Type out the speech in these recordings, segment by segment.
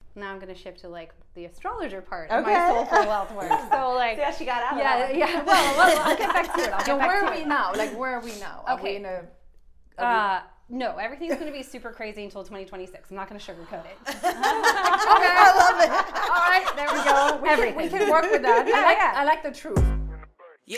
now I'm going to shift to like the astrologer part of my soulful wealth work. So like, yeah, she got out. Yeah. Well, I'll get back to it. So where are we now? Like, where are we now? Okay. Are we in a... No, everything's going to be super crazy until 2026. I'm not going to sugarcoat it. Okay, I love it. All right, there we go. We can work with that. I like the truth. Yeah.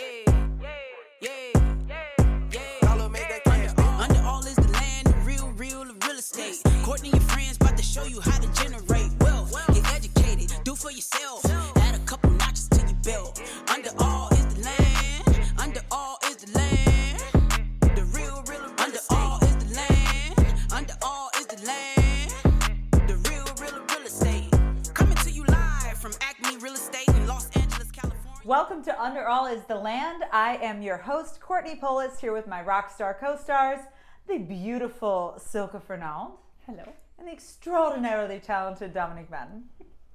Under all is the land, the real estate. Courtney and your friends about to show you how to generate wealth. Get educated, do for yourself. Add a couple notches to your belt. Under all is the land. Under all is the land. The real under all is the land. Under all is the land. The real estate. Coming to you live from Acme Real Estate in Los Angeles, California. Welcome to Under All is the Land. I am your host, Courtney Polis, here with my rock star co-stars, the beautiful Silke Fernald. Hello. And the extraordinarily talented Dominic Madden.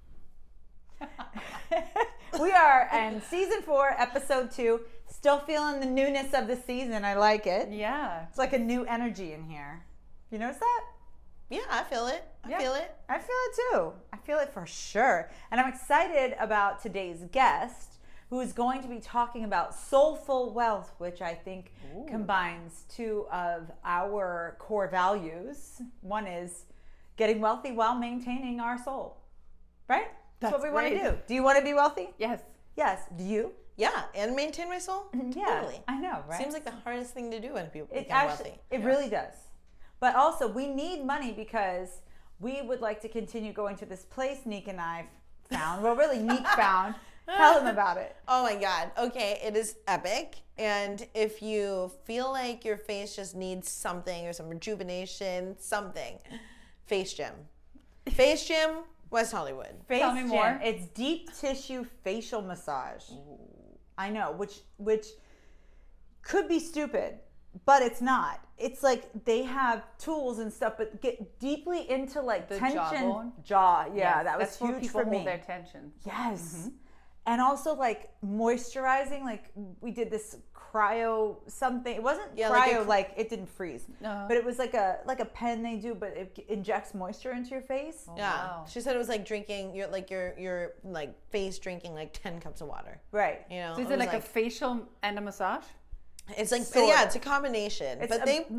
We are in season 4, episode 2. Still feeling the newness of the season. I like it. Yeah. It's like a new energy in here. You notice that? Yeah, I feel it. I feel it. I feel it too. I feel it for sure. And I'm excited about today's guest, who is going to be talking about soulful wealth, which I think combines two of our core values. One is getting wealthy while maintaining our soul, right? That's what we want to do. Do you want to be wealthy? Yes. Yes. Do you? Yeah, and maintain my soul? Yeah, Totally. I know, right? Seems like the hardest thing to do when people It become actually, wealthy. it really does. But also, we need money because we would like to continue going to this place Neek and I found. Well, really, Neek found. Tell them about it. Oh my God. Okay, it is epic. And if you feel like your face just needs something or some rejuvenation, something, Face Gym. Face Gym, West Hollywood. Tell me more. It's deep tissue facial massage. I know, which could be stupid, but it's not. It's like they have tools and stuff, but get deeply into like The tension. jawbone? Jaw, yeah, Yes, that was that's where huge people for me. hold their tension. Yes. And also like moisturizing, like we did this cryo something. It wasn't cryo, like it didn't freeze, but it was like a pen they do, but it injects moisture into your face. Oh, Yeah. wow. She said it was like drinking your like face drinking like 10 cups of water. Right. You know. So is it it was like a facial and a massage? it's like Sort yeah, of. it's a combination. It's but deep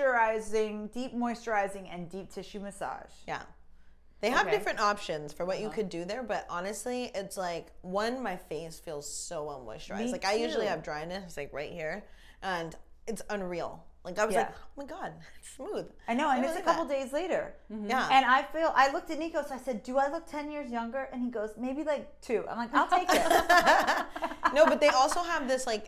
moisturizing and deep tissue massage. Yeah. They have Okay. different options for what you could do there, but honestly, it's like, my face feels so well moisturized. Me Like, I usually too. have dryness, like right here, and it's unreal. Like, I was like, oh my God, it's smooth. I know, and it's a believe couple that. days later. Yeah. And I looked at Nico, so I said, do I look 10 years younger? And he goes, maybe like 2. I'm like, I'll take it. No, but they also have this like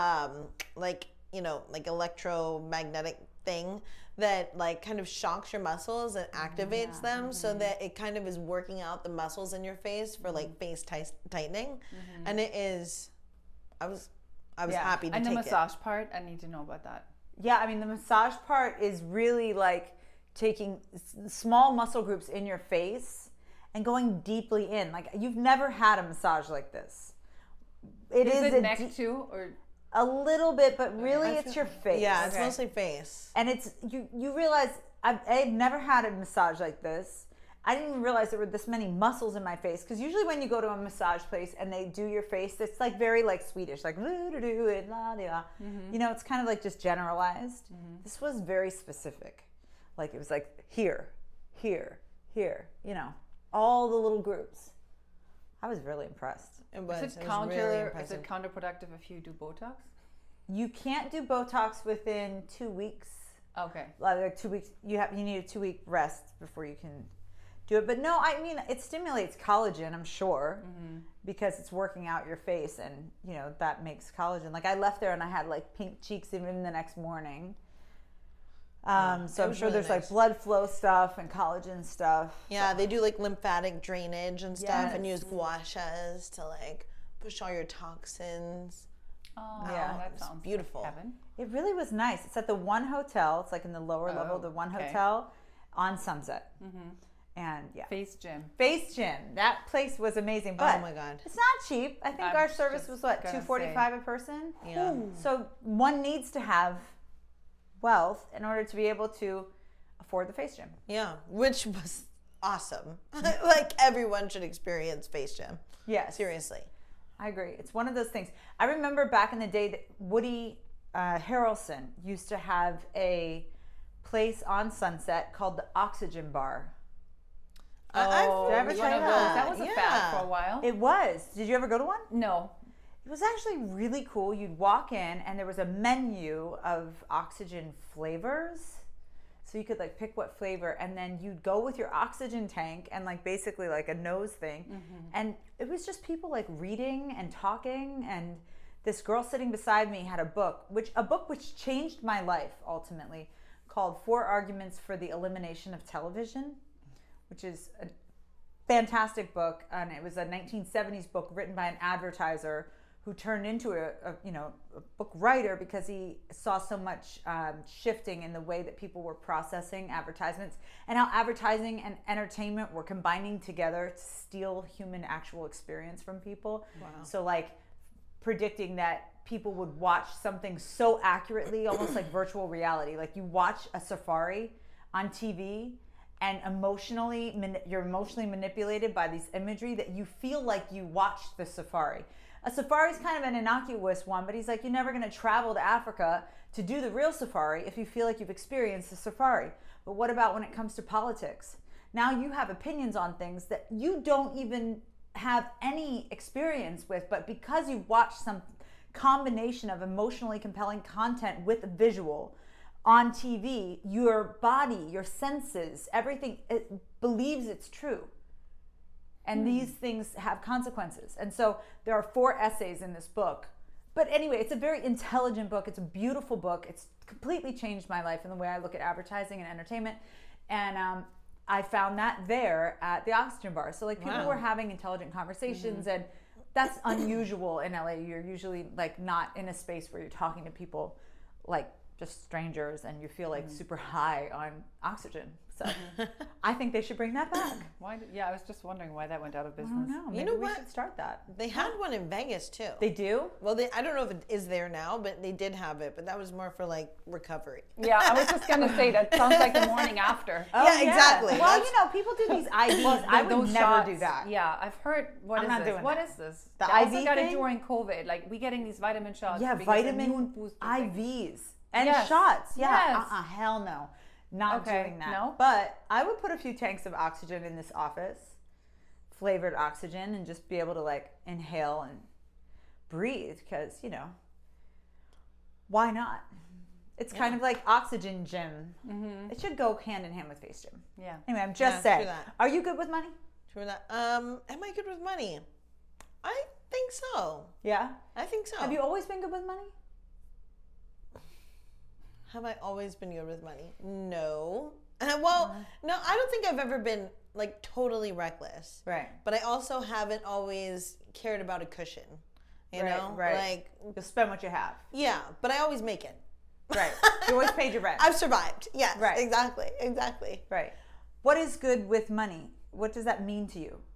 electromagnetic thing that like kind of shocks your muscles and activates them so that it kind of is working out the muscles in your face for like face tightening. And it is, I was happy to And the take massage part, I need to know about that. Yeah, I mean, the massage part is really like taking small muscle groups in your face and going deeply in. Like, you've never had a massage like this. Is is it neck too, or a little bit, but really it's your face. Yeah, it's Okay. mostly face. And it's, you realize, I've never had a massage like this. I didn't even realize there were this many muscles in my face. Because usually when you go to a massage place and they do your face, it's like very like Swedish, like do it, la la. You know, it's kind of like just generalized. This was very specific. Like it was like here, here, here. You know, all the little groups. I was really impressed. It was, is it it was really impressive. counterproductive if you do Botox? You can't do Botox within 2 weeks. Okay. Like 2 weeks, you need a 2-week rest before you can do it. But no, I mean, it stimulates collagen, I'm sure, because it's working out your face, and you know that makes collagen. Like I left there and I had like pink cheeks even the next morning. So I'm was sure really there's nice. like blood flow stuff and collagen stuff. Yeah, they do like lymphatic drainage and stuff, and Yes. use gua shas to like push all your toxins. Oh, Yeah. that It's sounds beautiful. Like heaven. It really was nice. It's at the one hotel. It's like in the lower level of the one okay. hotel on Sunset. And yeah, Face gym. Face Gym. That place was amazing. But Oh my God. it's not cheap. I think I'm our service just was what, gonna $245 a person. Yeah. So one needs to have wealth in order to be able to afford the Face Gym. Yeah, which was awesome. Like everyone should experience Space Jam. Yes. Seriously. I agree. It's one of those things. I remember back in the day that Woody Harrelson used to have a place on Sunset called the Oxygen Bar. I've did I ever one tell you of those. that? That was a fad for a while. It was. Did you ever go to one? No. It was actually really cool. You'd walk in and there was a menu of oxygen flavors. So you could like pick what flavor, and then you'd go with your oxygen tank and like basically like a nose thing. And it was just people like reading and talking, and this girl sitting beside me had a book which changed my life ultimately, called 4 Arguments for the Elimination of Television, which is a fantastic book. And it was a 1970s book written by an advertiser who turned into a book writer because he saw so much shifting in the way that people were processing advertisements, and how advertising and entertainment were combining together to steal human actual experience from people. Wow. So like predicting that people would watch something so accurately, almost like virtual reality. Like you watch a safari on TV and you're emotionally manipulated by these imagery that you feel like you watched the safari. A safari is kind of an innocuous one, but he's like, you're never going to travel to Africa to do the real safari if you feel like you've experienced the safari. But what about when it comes to politics? Now you have opinions on things that you don't even have any experience with, but because you watch some combination of emotionally compelling content with visual on TV, your body, your senses, everything, it believes it's true. And these things have consequences. And so there are 4 essays in this book. But anyway, it's a very intelligent book. It's a beautiful book. It's completely changed my life and the way I look at advertising and entertainment. And I found that there at the Oxygen Bar. So like people were having intelligent conversations, and that's unusual in LA. You're usually like not in a space where you're talking to people like just strangers and you feel like super high on oxygen. So I think they should bring that back. Why? I was just wondering why that went out of business. I don't know. Maybe we should start that. They had one in Vegas too. They do? Well, I don't know if it is there now, but they did have it. But that was more for like recovery. Yeah, I was just gonna say that sounds like the morning after. Oh, yeah, exactly. Well, people do these IVs. I would Those never shots, do that. Yeah, I've heard. What is this? The I IV also got it thing? during COVID. Like we getting these vitamin shots. Yeah, because vitamin immune booster thing. IVs and Yes. shots. Yeah. Yes. Hell no. Not Okay, doing that. no? But I would put a few tanks of oxygen in this office, flavored oxygen, and just be able to like inhale and breathe because, why not? It's kind of like Oxygen Gym. It should go hand in hand with Face Gym. Yeah. Anyway, I'm just true saying. that. Are you good with money? True that. Am I good with money? I think so. Yeah. I think so. Have you always been good with money? Have I always been good with money? No. Well, no, I don't think I've ever been like totally reckless. Right. But I also haven't always cared about a cushion. You know? Right. Like, You'll spend what you have. yeah, but I always make it. Right. You always paid your rent. I've survived. Yes. Right. Exactly. Right. What is good with money? What does that mean to you?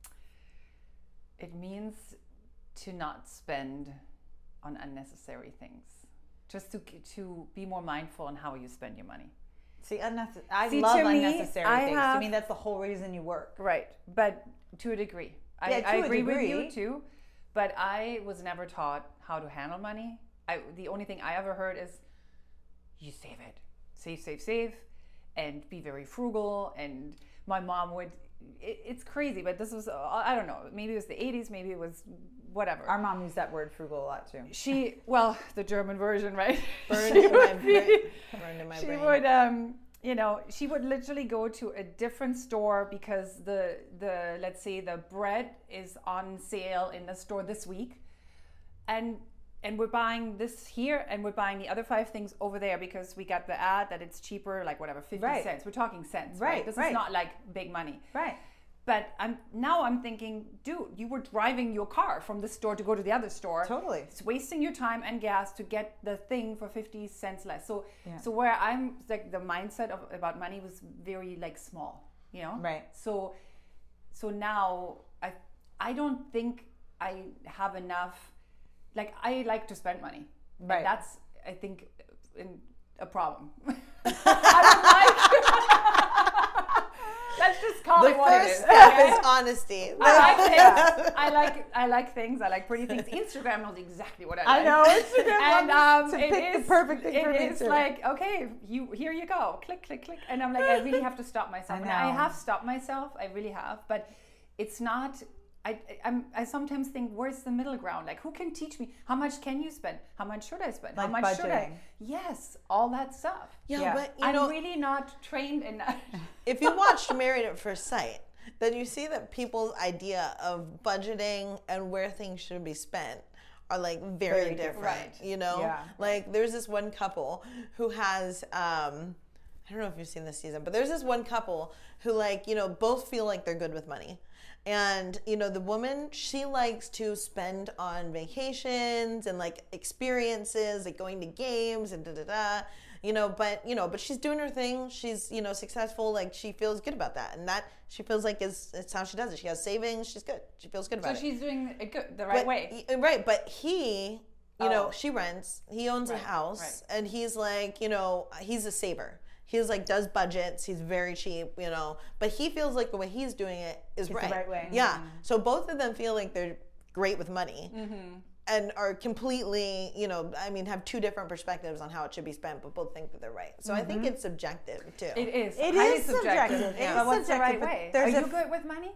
It means to not spend on unnecessary things. Just to be more mindful on how you spend your money. See, I love to me, unnecessary things. To me, that's the whole reason you work. Right, but to a degree. I agree with you too, but I was never taught how to handle money. The only thing I ever heard is, you save it. Save, and be very frugal. And my mom would, it's crazy, but this was, I don't know, maybe it was the 80s, maybe it was whatever. Our mom used that word frugal a lot too. The German version, right? Burned in my brain. She would, she would literally go to a different store because the let's say the bread is on sale in the store this week, and we're buying this here and we're buying the other 5 things over there because we got the ad that it's cheaper, like whatever, 50 cents. We're talking cents, right? This is not like big money. Right. But I'm thinking, dude, you were driving your car from this store to go to the other store. Totally. It's wasting your time and gas to get the thing for 50 cents less. So where I'm like, the mindset about money was very like small, Right. So now I don't think I have enough. Like, I like to spend money. Right. And that's, I think, a problem. I don't like. let's just call The it what it first is. step okay? is honesty. I like things. I like pretty things. Instagram knows exactly what I like. I know Instagram And to it pick the is perfect thing for me It is too. like, okay, here you go, click, click, click, and I'm like, I really have to stop myself. And I know. have stopped myself. I really have, but it's not. I sometimes think, where's the middle ground? Like, who can teach me? How much can you spend? How much should I spend? Like How much should I? budgeting. Yes, all that stuff. Yeah, but you I'm know, really not trained in that. if you watched Married at First Sight, then you see that people's idea of budgeting and where things should be spent are like very different. Right. You know, Yeah. like there's this one couple who has. I don't know if you've seen this season, but there's this one couple who, like, you know, both feel like they're good with money. And, you know, the woman, she likes to spend on vacations and like experiences, like going to games and but she's doing her thing. She's, you know, successful. Like, she feels good about that. And that she feels like it's how she does it. She has savings. She's good. She feels good about it. So she's doing it good, the right way. Right. But he, you know, she rents, he owns a house, and he's like, you know, he's a saver. He's like, does budgets. He's very cheap, you know, but he feels like the way he's doing it is right. the right way. Yeah. So both of them feel like they're great with money and are completely, you know, I mean, have two different perspectives on how it should be spent, but both think that they're right. So I think it's subjective too. It is. It highly is subjective. It But is what's the right subjective, but way? Are there's you a- good with money?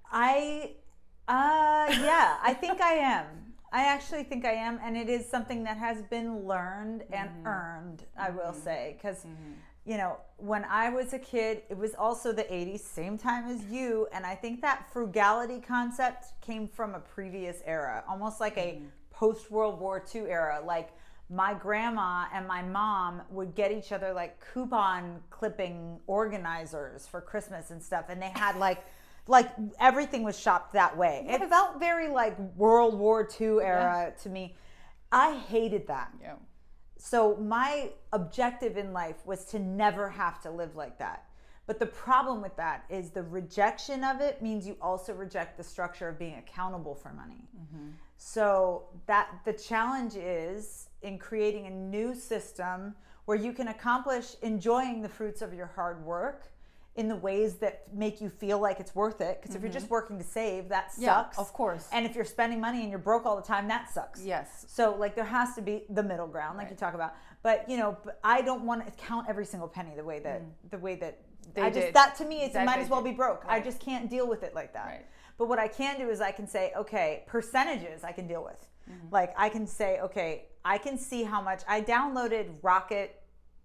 Yeah, I think I am. I actually think I am, and it is something that has been learned and earned, I will say, because you know, when I was a kid, it was also the 80s, same time as you, and I think that frugality concept came from a previous era, almost like a post-World War II era. Like, my grandma and my mom would get each other like coupon clipping organizers for Christmas and stuff, and they had like everything was shopped that way. It felt very like World War II era to me. I hated that. Yeah. So my objective in life was to never have to live like that. But the problem with that is the rejection of it means you also reject the structure of being accountable for money. So that the challenge is in creating a new system where you can accomplish enjoying the fruits of your hard work in the ways that make you feel like it's worth it. Because if you're just working to save, that sucks. of course. And if you're spending money and you're broke all the time, that sucks. Yes. So like there has to be the middle ground, like you talk about. But you know, I don't want to count every single penny the way that They did. that to me, it That might they as well did. be broke. I Right. just can't deal with it like that. Right. But what I can do is I can say, okay, percentages I can deal with. Like I can say, okay, I can see how much I downloaded Rocket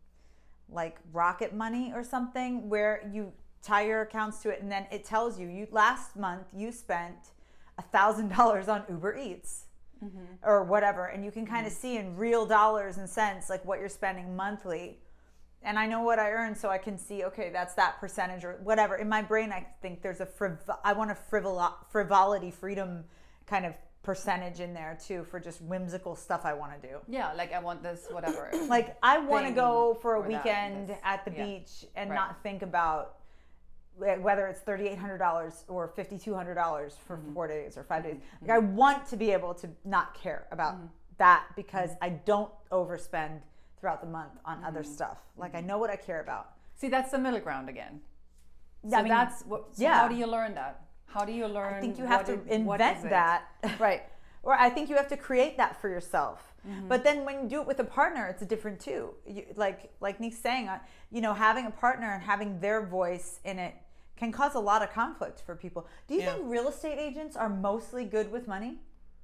Money or something where you tie your accounts to it and then it tells you last month you spent $1,000 on Uber Eats or whatever, and you can kind of see in real dollars and cents like what you're spending monthly. And I know what I earn, so I can see, okay, that's that percentage or whatever. In my brain, I think there's I want a frivolity, freedom kind of percentage in there too for just whimsical stuff I want to do. Yeah, like I want this, whatever. Like I want to Thing go for a or that, weekend this. at the Yeah. beach and Right. not think about whether it's $3,800 or $5,200 for 4 days or 5 days. Like I want to be able to not care about that because I don't overspend throughout the month on other stuff. Like I know what I care about. See, that's the middle ground again. So I mean, that's what. So yeah. How do you learn that? How do you learn? I think you have to what invent is it? that. Right. Or I think you have to create that for yourself. But then when you do it with a partner, it's different too. Like Nick's saying, having a partner and having their voice in it can cause a lot of conflict for people. Do you think real estate agents are mostly good with money?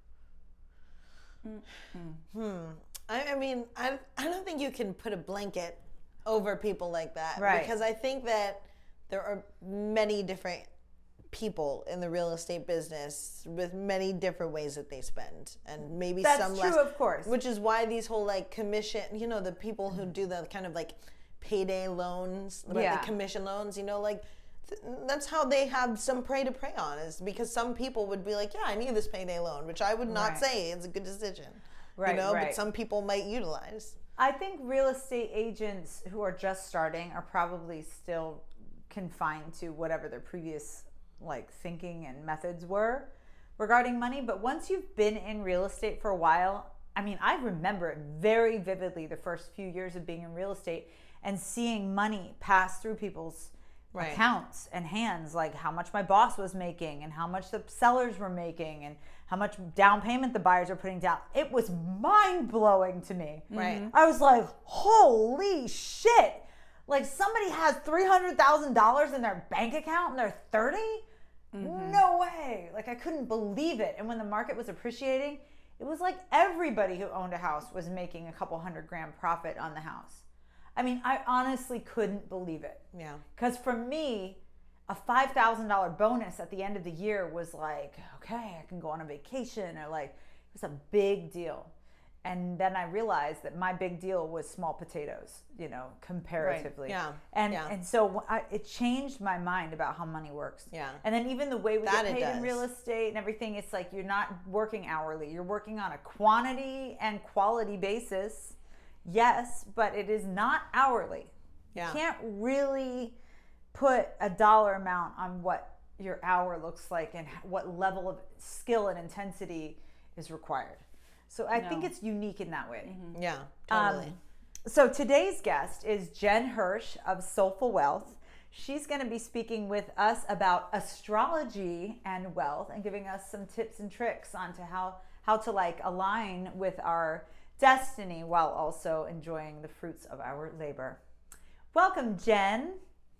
I mean, I don't think you can put a blanket over people like that. Right. Because I think that there are many different people in the real estate business with many different ways that they spend, and maybe That's some true, less. of course. Which is why these whole like commission, the people who do the kind of like payday loans, like the commission loans, that's how they have some prey to prey on, is because some people would be like, yeah, I need this payday loan, which I would not Right. say is a good decision. Right, But right. some people might utilize. I think real estate agents who are just starting are probably still confined to whatever their previous thinking and methods were regarding money. But once you've been in real estate for a while, I mean, I remember it very vividly the first few years of being in real estate and seeing money pass through people's accounts and hands, like how much my boss was making and how much the sellers were making and how much down payment the buyers are putting down. It was mind-blowing to me. Right. I was like, holy shit. Like somebody has $300,000 in their bank account and they're 30? No way. Like I couldn't believe it. And when the market was appreciating, it was like everybody who owned a house was making a couple $100,000 profit on the house. I mean, I honestly couldn't believe it. Yeah. Because for me, a $5,000 bonus at the end of the year was like, okay, I can go on a vacation, or like, it was a big deal. And then I realized that my big deal was small potatoes, you know, comparatively. Right. Yeah. And so it changed my mind about how money works. Yeah. And then even the way we That get it paid in does. real estate and everything, it's like you're not working hourly. You're working on a quantity and quality basis. Yes, but it is not hourly. Yeah. You can't really put a dollar amount on what your hour looks like and what level of skill and intensity is required. So I think it's unique in that way. Yeah, totally. So today's guest is Jen Hirsch of Soulful Wealth. She's going to be speaking with us about astrology and wealth and giving us some tips and tricks onto how to like align with our destiny while also enjoying the fruits of our labor. Welcome, Jen.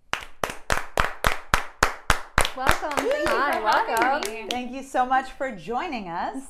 Welcome. Thank you for having me. Thank you so much for joining us.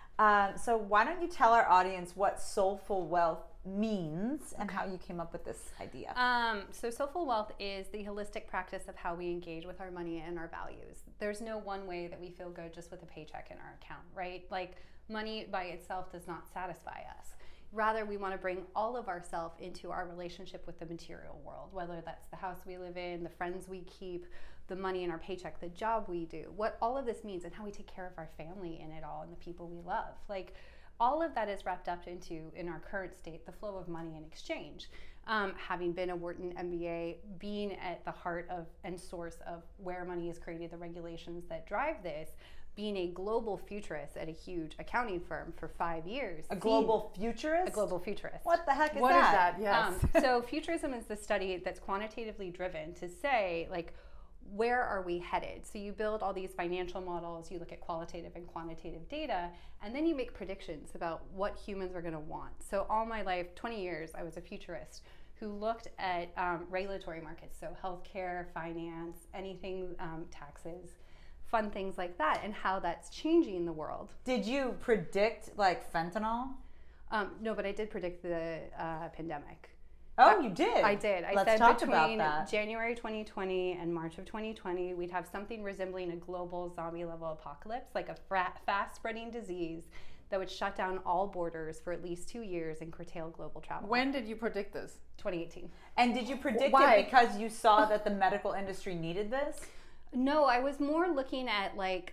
So why don't you tell our audience what Soulful Wealth means and how you came up with this idea? So Soulful Wealth is the holistic practice of how we engage with our money and our values. There's no one way that we feel good just with a paycheck in our account, right? Like money by itself does not satisfy us. Rather, we want to bring all of ourselves into our relationship with the material world, whether that's the house we live in, the friends we keep, the money in our paycheck, the job we do, what all of this means and how we take care of our family in it all and the people we love. Like all of that is wrapped up into, in our current state, the flow of money in exchange. Having been a Wharton MBA, being at the heart of and source of where money is created, the regulations that drive this, being a global futurist at a huge accounting firm for 5 years. A global futurist? A global futurist. What the heck is What that? is that? Yes. So futurism is the study that's quantitatively driven to say, like, where are we headed? So you build all these financial models, you look at qualitative and quantitative data, and then you make predictions about what humans are going to want. So all my life, 20 years, I was a futurist who looked at regulatory markets, so healthcare, finance, anything, taxes, fun things like that, and how that's changing the world. Did you predict like fentanyl? No, but I did predict the pandemic. Oh, you did? I did. I Let's said talk about between that. January 2020 and March of 2020, we'd have something resembling a global zombie level apocalypse, like a fast spreading disease that would shut down all borders for at least 2 years and curtail global travel. When did you predict this? 2018. And did you predict Why? it because you saw that the medical industry needed this? No, I was more looking at like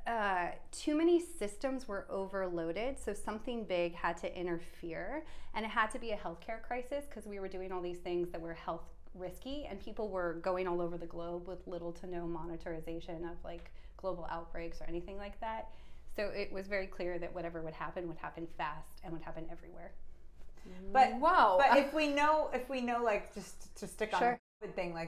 too many systems were overloaded, so something big had to interfere, and it had to be a healthcare crisis because we were doing all these things that were health risky, and people were going all over the globe with little to no monitorization of like global outbreaks or anything like that. So it was very clear that whatever would happen fast and would happen everywhere. But Wow. But if we know, like, just to stick on Sure. the COVID thing, like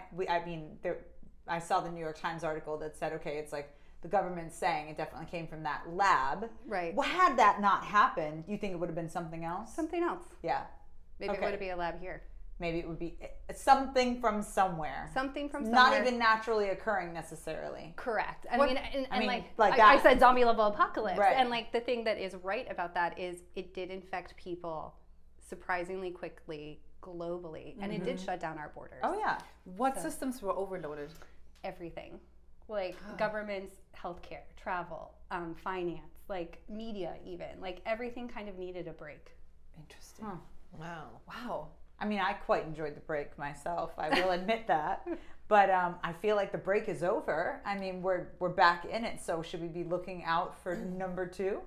I saw the New York Times article that said, okay, it's like the government's saying it definitely came from that lab. Right. Well, had that not happened, you think it would have been something else? Something else. Yeah. Maybe Okay. it would be a lab here. Maybe it would be something from somewhere. Something from somewhere. Not even naturally occurring necessarily. Correct. I What- mean, and I mean, like like I that. said, zombie level apocalypse. Right. And like the thing that is right about that is it did infect people surprisingly quickly globally, and it did shut down our borders. Oh, yeah. What systems were overloaded? Everything, like governments, healthcare, travel, finance, like media, even like everything kind of needed a break. Interesting. Wow. Wow. I mean, I quite enjoyed the break myself. I will admit that. But I feel like the break is over. I mean, we're back in it. So should we be looking out for number 2?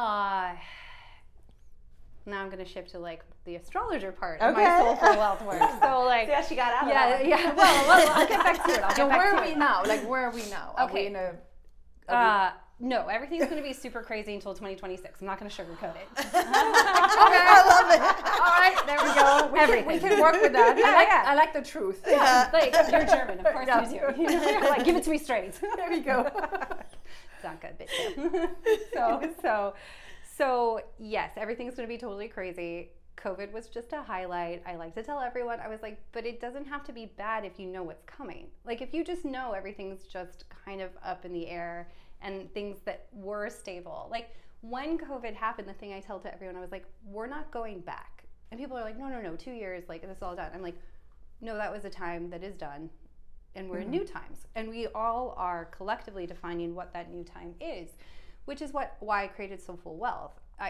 Now I'm going to shift to like the astrologer part of my Okay. soulful wealth work. So like, Yeah, she got out of that one. yeah. Well, I'll get back to it. So where are we now? Like, where are we now? Are Okay. we in a... No, everything's going to be super crazy until 2026. I'm not going to sugarcoat it. I love it. All right, there we go. Everything. We can work with that. Yeah. I like the truth. Yeah. Like, you're German, of course you do. You know, you're like, give it to me straight. There we go. It's not good, bitch. So yes, everything's going to be totally crazy. COVID was just a highlight. I like to tell everyone, I was like, but it doesn't have to be bad if you know what's coming. Like, if you just know everything's just kind of up in the air and things that were stable. Like, when COVID happened, the thing I tell to everyone, I was like, we're not going back. And people are like, no, 2 years, like, this is all done. I'm like, no, that was a time that is done. And we're in new times. And we all are collectively defining what that new time is, which is why I created Soulful Wealth. I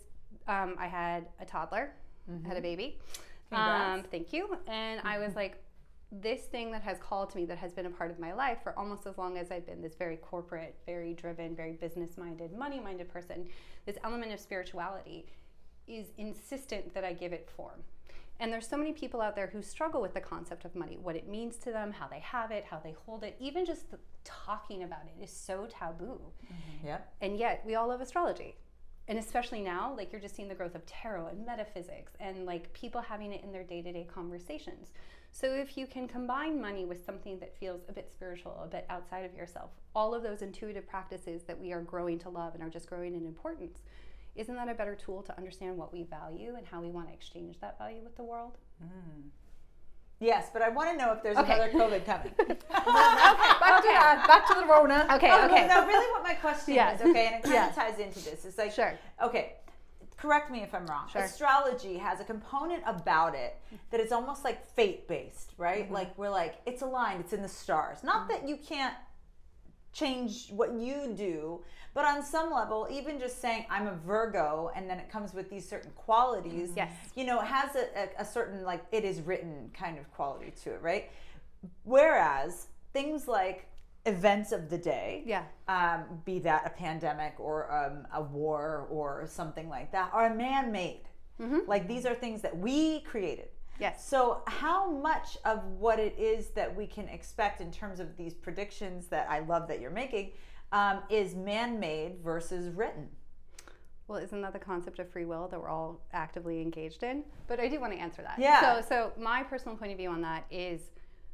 had a toddler, had a baby. Thank you. And I was like, this thing that has called to me, that has been a part of my life for almost as long as I've been this very corporate, very driven, very business-minded, money-minded person, this element of spirituality is insistent that I give it form. And there's so many people out there who struggle with the concept of money, what it means to them, how they have it, how they hold it. Even just talking about it is so taboo. Yep. And yet we all love astrology. And especially now, like, you're just seeing the growth of tarot and metaphysics and like people having it in their day-to-day conversations. So if you can combine money with something that feels a bit spiritual, a bit outside of yourself, all of those intuitive practices that we are growing to love and are just growing in importance, isn't that a better tool to understand what we value and how we want to exchange that value with the world? Yes, but I want to know if there's another COVID coming. Back to the Rona. Okay. No, really what my question Yeah. is, okay, and it kind of ties into this. It's like, Sure. okay, correct me if I'm wrong. Sure. Astrology has a component about it that is almost like fate-based, right? Like, we're like, it's aligned, it's in the stars. Not that you can't change what you do, but on some level, even just saying I'm a Virgo and then it comes with these certain qualities, Yes. you know, it has a certain, like, it is written kind of quality to it, right? Whereas things like events of the day, be that a pandemic or a war or something like that, are man-made. Like, these are things that we created. Yes. So how much of what it is that we can expect in terms of these predictions that I love that you're making is man-made versus written? Well, isn't that the concept of free will that we're all actively engaged in? But I do want to answer that. Yeah. So my personal point of view on that is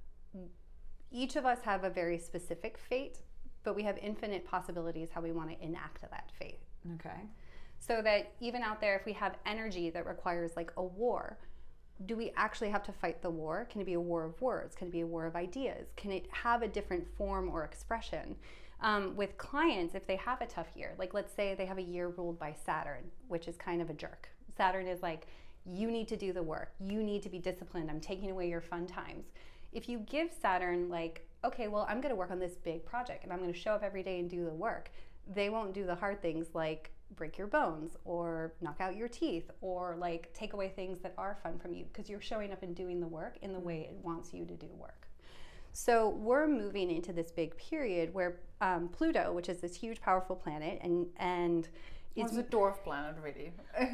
each of us have a very specific fate, but we have infinite possibilities how we want to enact that fate. Okay. So that even out there, if we have energy that requires like a war, do we actually have to fight the war? Can it be a war of words? Can it be a war of ideas? Can it have a different form or expression? With clients, if they have a tough year, like let's say they have a year ruled by Saturn, which is kind of a jerk. Saturn is like, you need to do the work. You need to be disciplined. I'm taking away your fun times. If you give Saturn like, okay, well, I'm going to work on this big project and I'm going to show up every day and do the work, they won't do the hard things like break your bones or knock out your teeth or like take away things that are fun from you because you're showing up and doing the work in the way it wants you to do work. So we're moving into this big period where Pluto, which is this huge, powerful planet, and It's a dwarf planet, really.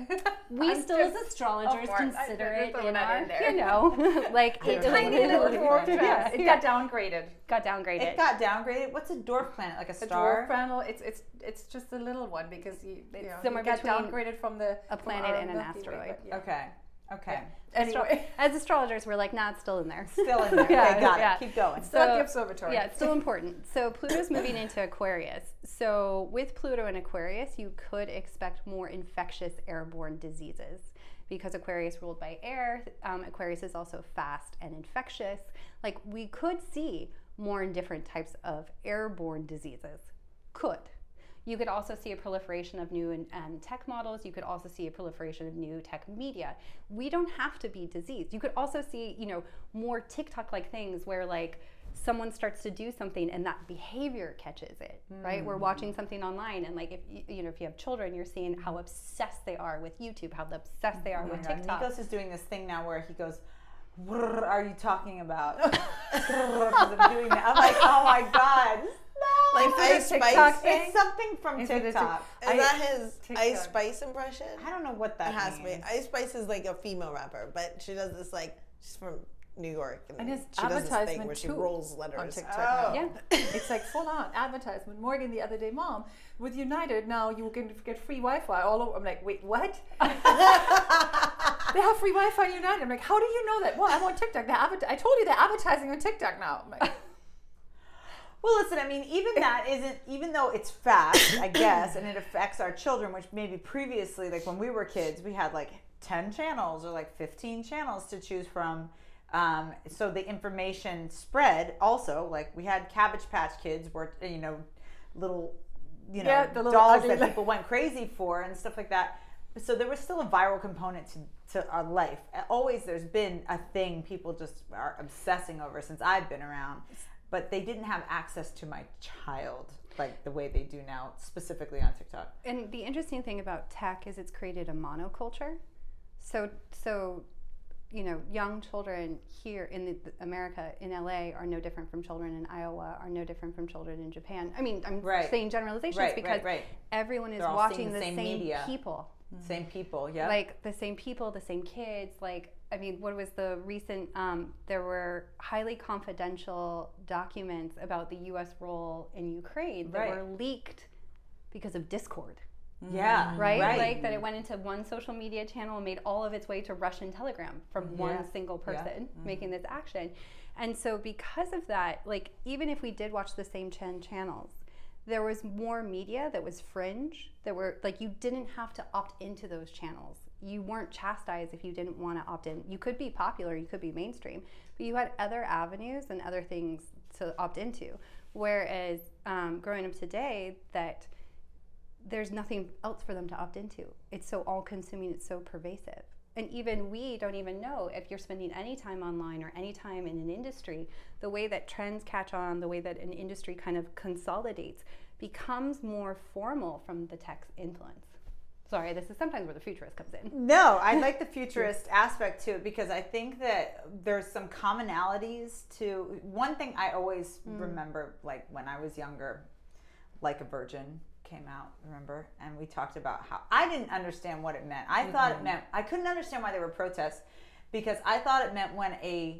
we still as astrologers consider it in our, you know, like a tiny little dwarf planet. Yeah, It got downgraded. Got downgraded. It got downgraded. What's a dwarf planet? Like a A star? dwarf planet. It's just a little one because somewhere it got between downgraded from the a planet and an asteroid. Okay. Anyway, As astrologers, we're like, nah, it's still in there. Still in there. Yeah, Okay, got yeah. it. Keep going. still at the observatory. Yeah, it's still important. So Pluto's moving into Aquarius. So with Pluto in Aquarius, you could expect more infectious airborne diseases because Aquarius ruled by air. Aquarius is also fast and infectious. Like we could see more and different types of airborne diseases. Could. You could also see a proliferation of new tech models. You could also see a proliferation of new tech media. We don't have to be diseased. You could also see, more TikTok-like things where like someone starts to do something and that behavior catches it, right? We're watching something online and like if you have children, you're seeing how obsessed they are with YouTube, how obsessed they are with TikTok. Nikos is doing this thing now where he goes, "What are you talking about?" I'm doing that. I'm like, oh my God. No. Like Ice Spice. It's something from TikTok. Is that his TikTok. Ice Spice impression? I don't know what that It has to be. means. Ice Spice is like a female rapper, but she does this like she's from New York, And it's she does this thing advertisement where she too rolls on letters. TikTok. Oh. now. Yeah, it's like full on advertisement. Morgan the other day, Mom, with United now you can get free Wi-Fi all over. I'm like, wait, what? They have free Wi-Fi in United. I'm like, how do you know that? Well, I'm on TikTok. I told you they're advertising on TikTok now. I'm like, Well, listen, I mean, even that isn't, even though it's fast, I guess, and it affects our children, which maybe previously, like when we were kids, we had like 10 channels or like 15 channels to choose from. So the information spread also, like we had Cabbage Patch Kids were, little, Yeah, the little dolls ugly that people went crazy for and stuff like that. So there was still a viral component to our life. Always there's been a thing people just are obsessing over since I've been around. But they didn't have access to my child like the way they do now, specifically on TikTok. And the interesting thing about tech is it's created a monoculture. So young children here in America, in LA, are no different from children in Iowa, are no different from children in Japan. I mean, I'm saying generalizations because everyone is watching the same media. People. Same people, yeah. Like the same people, the same kids. Like, I mean, what was the recent, there were highly confidential documents about the U.S. role in Ukraine that were leaked because of Discord. Yeah. Right? Like that it went into one social media channel and made all of its way to Russian Telegram from one single person making this action. And so because of that, like even if we did watch the same 10 channels, there was more media that was fringe, that were like you didn't have to opt into those channels. You weren't chastised if you didn't want to opt in. You could be popular, you could be mainstream, but you had other avenues and other things to opt into. Whereas growing up today, that there's nothing else for them to opt into. It's so all-consuming, it's so pervasive. And even we don't even know if you're spending any time online or any time in an industry, the way that trends catch on, the way that an industry kind of consolidates, becomes more formal from the tech influence. Sorry, this is sometimes where the futurist comes in. No, I like the futurist aspect to it because I think that there's some commonalities to, one thing I always remember, like when I was younger, Like a Virgin came out, remember? And we talked about how I didn't understand what it meant. I thought it meant, I couldn't understand why there were protests because I thought it meant when a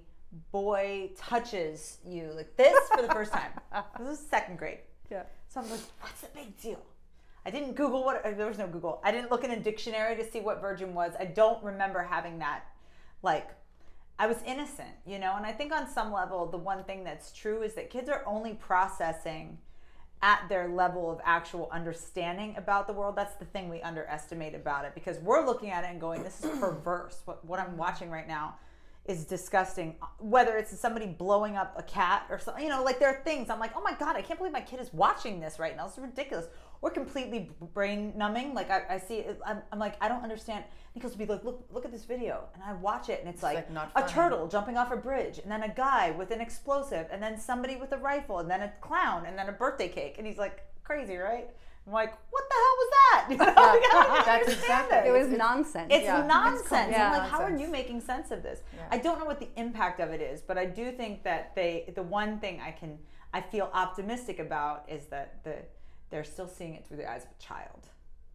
boy touches you like this for the first time. This was second grade. Yeah. So I'm like, what's the big deal? I didn't Google there was no Google. I didn't look in a dictionary to see what virgin was. I don't remember having that, like, I was innocent, and I think on some level, the one thing that's true is that kids are only processing at their level of actual understanding about the world. That's the thing we underestimate about it because we're looking at it and going, this is perverse. What I'm watching right now is disgusting. Whether it's somebody blowing up a cat or something, like there are things I'm like, oh my God, I can't believe my kid is watching this right now. This is ridiculous. Or completely brain numbing. Like I see it, I'm like, I don't understand. Nicholas would be like, look at this video. And I watch it and it's like a turtle jumping off a bridge and then a guy with an explosive and then somebody with a rifle and then a clown and then a birthday cake. And he's like, crazy, right? I'm like, what the hell was that? That's exactly. It was nonsense. It's nonsense. I'm like, how are nonsense. you making sense of this? Yeah. I don't know what the impact of it is, but I do think that the one thing I feel optimistic about is that they're still seeing it through the eyes of a child.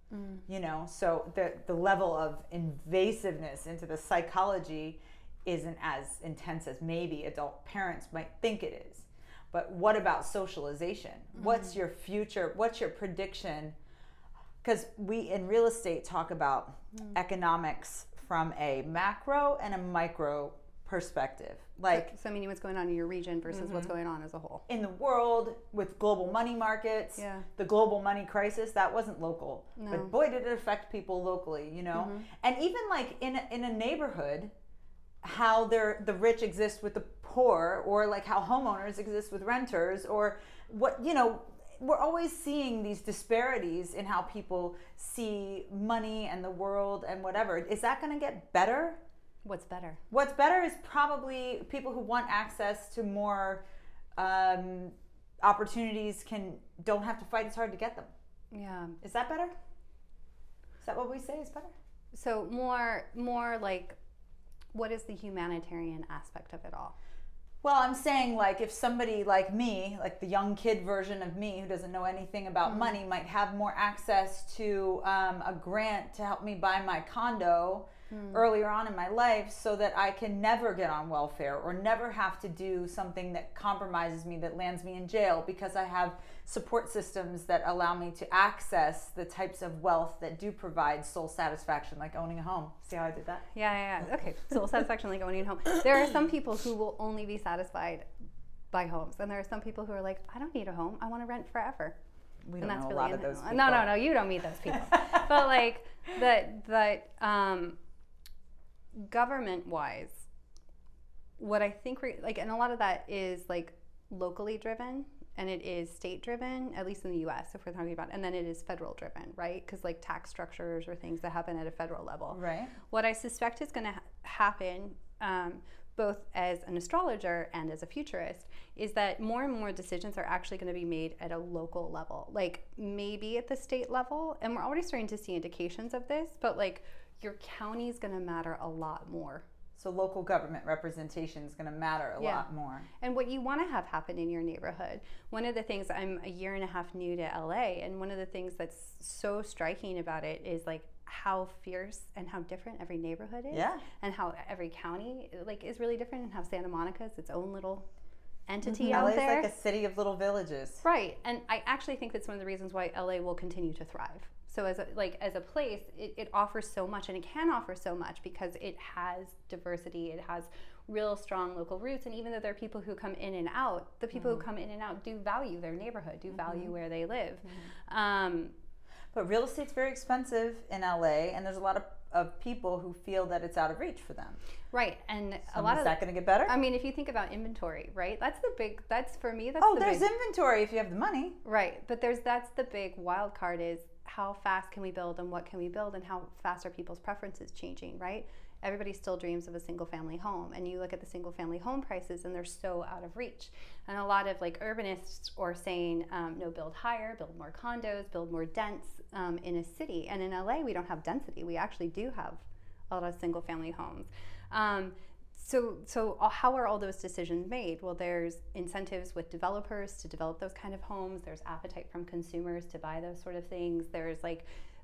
So the level of invasiveness into the psychology isn't as intense as maybe adult parents might think it is. But what about socialization? What's your future? What's your prediction? Because we in real estate talk about economics from a macro and a micro perspective. Like, so meaning what's going on in your region versus what's going on as a whole. In the world with global money markets, the global money crisis, that wasn't local. No. But boy, did it affect people locally, And even like in a neighborhood, how the rich exist with the poor, or like how homeowners exist with renters, or what, we're always seeing these disparities in how people see money and the world and whatever. Is that going to get better? What's better? What's better is probably people who want access to more opportunities don't have to fight as hard to get them. Yeah. Is that better? Is that what we say is better? So more like, what is the humanitarian aspect of it all? Well, I'm saying, like, if somebody like me, like the young kid version of me who doesn't know anything about money, might have more access to a grant to help me buy my condo earlier on in my life so that I can never get on welfare or never have to do something that compromises me, that lands me in jail, because I have support systems that allow me to access the types of wealth that do provide soul satisfaction, like owning a home. See how I did that? Yeah. Okay, soul satisfaction like owning a home. There are some people who will only be satisfied by homes, and there are some people who are like, I don't need a home, I want to rent forever. We don't know a lot of those people. No, you don't meet those people. But like government-wise, what I think and a lot of that is like locally driven, and it is state driven, at least in the U.S. if we're talking about, and then it is federal driven, right? Because like tax structures or things that happen at a federal level. Right. What I suspect is going to happen, both as an astrologer and as a futurist, is that more and more decisions are actually going to be made at a local level, like maybe at the state level, and we're already starting to see indications of this, but like your county is going to matter a lot more. So local government representation is going to matter a lot more. And what you want to have happen in your neighborhood. One of the things, I'm a year and a half new to LA, and one of the things that's so striking about it is like how fierce and how different every neighborhood is. Yeah. And how every county like is really different, and how Santa Monica is its own little entity out there. LA is like a city of little villages. Right. And I actually think that's one of the reasons why LA will continue to thrive. So as a place, it offers so much, and it can offer so much because it has diversity, it has real strong local roots, and even though there are people who come in and out, the people who come in and out do value their neighborhood, do value where they live. But real estate's very expensive in LA, and there's a lot of people who feel that it's out of reach for them. Right, and So a lot is of that going to get better? I mean, if you think about inventory, right? That's for me. There's inventory if you have the money. Right, but that's the big wild card is how fast can we build and what can we build and how fast are people's preferences changing, right? Everybody still dreams of a single family home, and you look at the single family home prices and they're so out of reach. And a lot of like urbanists are saying, no, build higher, build more condos, build more dense in a city. And in LA, we don't have density. We actually do have a lot of single family homes. So how are all those decisions made? Well, there's incentives with developers to develop those kind of homes. There's appetite from consumers to buy those sort of things. There's like,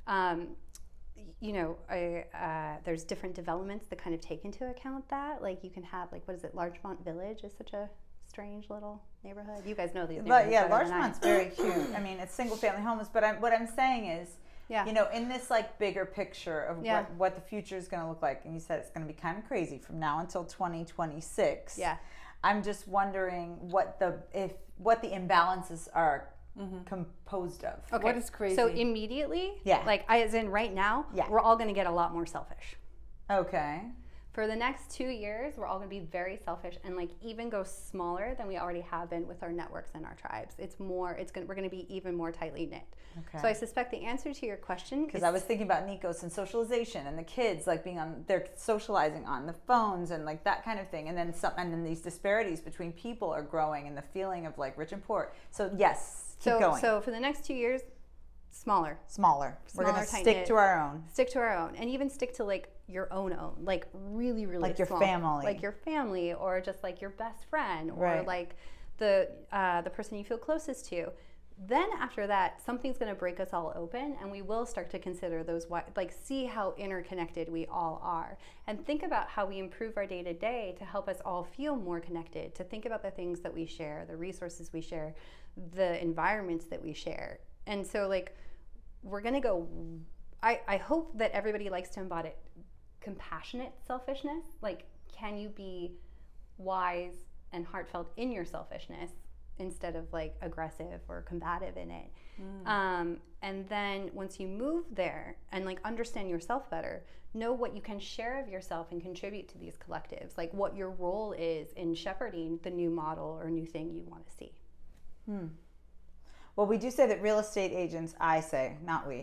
there's different developments that kind of take into account that. Like you can have like, what is it? Larchmont Village is such a strange little neighborhood. You guys know these neighborhoods. But yeah, better than I. Larchmont's very cute. I mean, it's single family homes, but what I'm saying is, in this like bigger picture of what the future is going to look like, and you said it's going to be kind of crazy from now until 2026. Yeah. I'm just wondering what the imbalances are composed of. Okay. What is crazy? So immediately, Yeah. as in right now, we're all going to get a lot more selfish. Okay. For the next 2 years, we're all going to be very selfish and like even go smaller than we already have been with our networks and our tribes. We're going to be even more tightly knit. Okay. So I suspect the answer to your question, because I was thinking about Nikos and socialization and the kids like they're socializing on the phones and like that kind of thing, and then these disparities between people are growing and the feeling of like rich and poor. So yes, keep going. So for the next 2 years, smaller. We're going to stick to our own. Stick to our own, and even stick to like your own, like really, really like your small. family, like your family, or just like your best friend, or Right. like the person you feel closest to. Then after that, something's going to break us all open, and we will start to consider those, like see how interconnected we all are, and think about how we improve our day to day to help us all feel more connected. To think about the things that we share, the resources we share, the environments that we share, and so like we're going to go. I hope that everybody likes to embody compassionate selfishness. Like, can you be wise and heartfelt in your selfishness instead of like aggressive or combative in it? And then once you move there and like understand yourself better, know what you can share of yourself and contribute to these collectives, like what your role is in shepherding the new model or new thing you want to see. Well, we do say that real estate agents, I say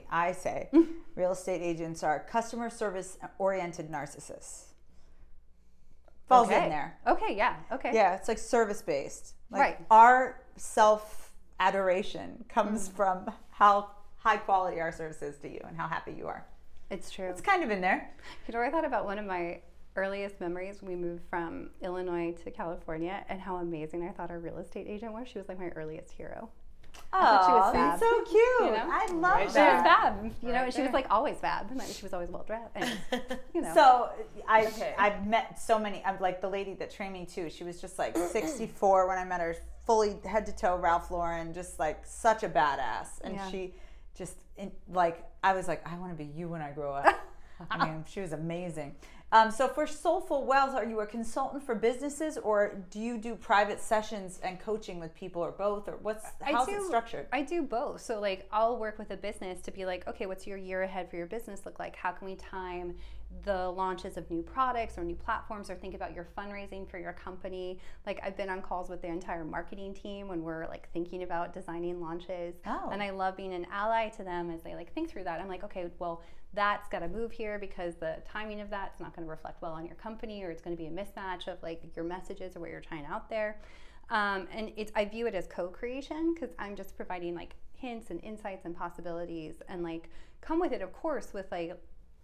real estate agents are customer service oriented narcissists. Falls in there. Okay, yeah, okay. Yeah, it's like service based. Like Right. Our self adoration comes from how high quality our service is to you and how happy you are. It's true. It's kind of in there. You know, I thought about one of my earliest memories when we moved from Illinois to California and how amazing I thought our real estate agent was. She was like my earliest hero. thought she was Oh, fab. that's so cute. You know? I love Right She that. was fab, you know, Right and she was there. like always fab. And she was always well dressed. And, you know. So Okay. I've met so many. I'm like the lady that trained me too. She was just like 64 when I met her, fully head to toe Ralph Lauren, just like such a badass. And Yeah. she just like I was like, I want to be you when I grow up. I mean, she was amazing. So for Soulful Wells, are you a consultant for businesses, or do you do private sessions and coaching with people, or both, or how's it structured? I do both. So like I'll work with a business to be like, okay, what's your year ahead for your business look like? How can we time the launches of new products or new platforms, or think about your fundraising for your company? Like I've been on calls with the entire marketing team when we're like thinking about designing launches. Oh. And I love being an ally to them as they like think through that. I'm like, okay, well, that's got to move here because the timing of that's not going to reflect well on your company, or it's going to be a mismatch of like your messages or what you're trying out there. And I view it as co-creation because I'm just providing like hints and insights and possibilities, and like come with it, of course, with like,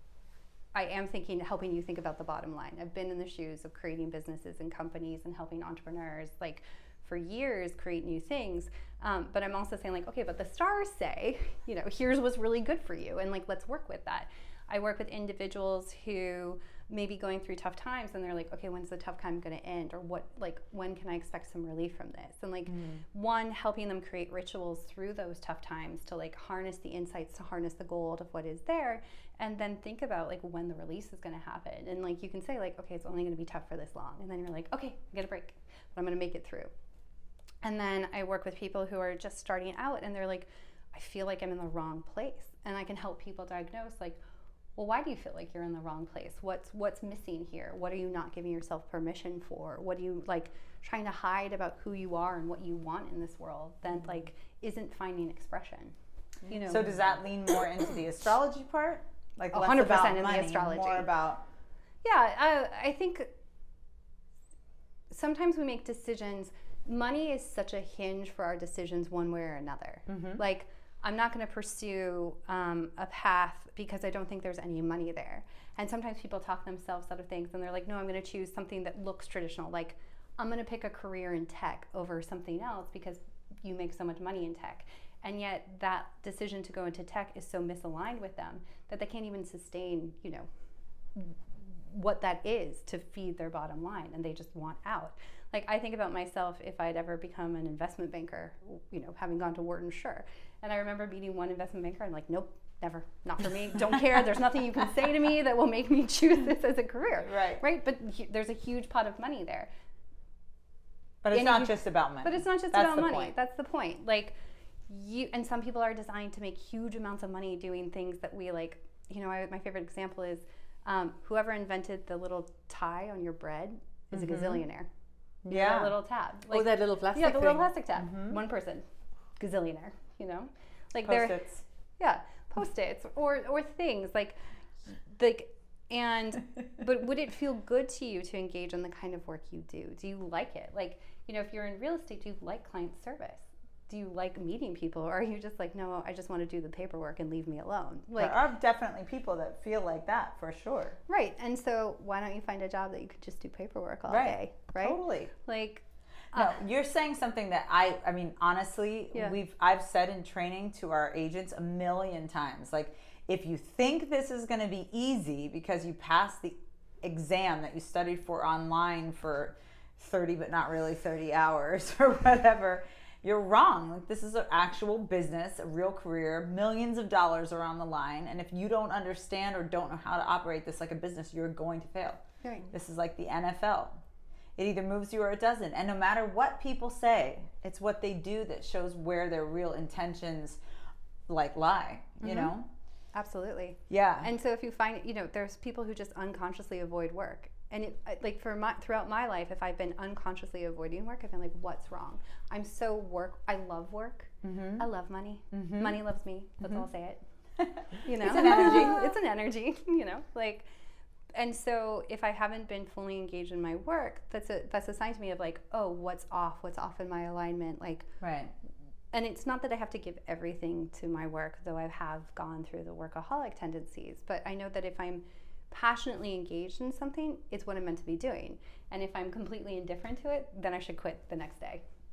I am helping you think about the bottom line. I've been in the shoes of creating businesses and companies and helping entrepreneurs like for years create new things. But I'm also saying like, okay, but the stars say, you know, here's what's really good for you, and like, let's work with that. I work with individuals who may be going through tough times, and they're like, okay, when's the tough time going to end, or what, like, when can I expect some relief from this? And like, one, helping them create rituals through those tough times to like harness the insights, to harness the gold of what is there, and then think about like when the release is going to happen. And like, you can say like, okay, it's only going to be tough for this long, and then you're like, okay, I get a break, but I'm going to make it through. And then I work with people who are just starting out, and they're like, I feel like I'm in the wrong place, and I can help people diagnose like, well, why do you feel like you're in the wrong place? What's missing here? What are you not giving yourself permission for? What are you like trying to hide about who you are and what you want in this world that like isn't finding expression? You know. So does that lean more into the astrology part? Like 100% about in money, the astrology. more about. Yeah, I think sometimes we make decisions. Money is such a hinge for our decisions one way or another. Like, I'm not going to pursue a path because I don't think there's any money there. And sometimes people talk themselves out of things, and they're like, no, I'm going to choose something that looks traditional. Like, I'm going to pick a career in tech over something else because you make so much money in tech. And yet that decision to go into tech is so misaligned with them that they can't even sustain, you know, what that is to feed their bottom line, and they just want out. Like, I think about myself, if I'd ever become an investment banker, you know, having gone to Wharton, sure. And I remember meeting one investment banker, I'm like, nope, never, not for me, don't care. There's nothing you can say to me that will make me choose this as a career. Right? But there's a huge pot of money there. But it's not just about money. But it's not just That's about the money. point. That's the point. Like, and some people are designed to make huge amounts of money doing things that we like. You know, my favorite example is whoever invented the little tie on your bread is a gazillionaire. Yeah. That little tab. Oh, that little plastic Yeah, the little thing. plastic tab. One person, gazillionaire. You know, like Post-its. yeah, Post-its or things like, and but would it feel good to you to engage in the kind of work you do? Do you like it? Like, you know, if you're in real estate, do you like client service? Do you like meeting people, or are you just like, no, I just want to do the paperwork and leave me alone? Like, There are definitely people that feel like that, for sure. right. And so why don't you find a job that you could just do paperwork all Right. day, right? Totally. Like, No, you're saying something that I mean, honestly, Yeah. I've said in training to our agents a million times. Like, if you think this is going to be easy because you passed the exam that you studied for online for 30, but not really 30 hours or whatever, you're wrong. Like, this is an actual business, a real career. Millions of dollars are on the line. And if you don't understand or don't know how to operate this like a business, you're going to fail. Right. This is like the NFL. It either moves you or it doesn't. And no matter what people say, it's what they do that shows where their real intentions like lie, you know? absolutely. Yeah. And so if you find, you know, there's people who just unconsciously avoid work. And it, like throughout my life, if I've been unconsciously avoiding work, I've been like, what's wrong? I love work. I love money. Money loves me. Let's all say it. You know, It's an energy. It's an energy. You know, like, and so if I haven't been fully engaged in my work, that's a sign to me of like, oh, what's off? What's off in my alignment? Like, Right. and it's not that I have to give everything to my work, though I have gone through the workaholic tendencies. But I know that if I'm passionately engaged in something, it's what I'm meant to be doing. And if I'm completely indifferent to it, then I should quit the next day.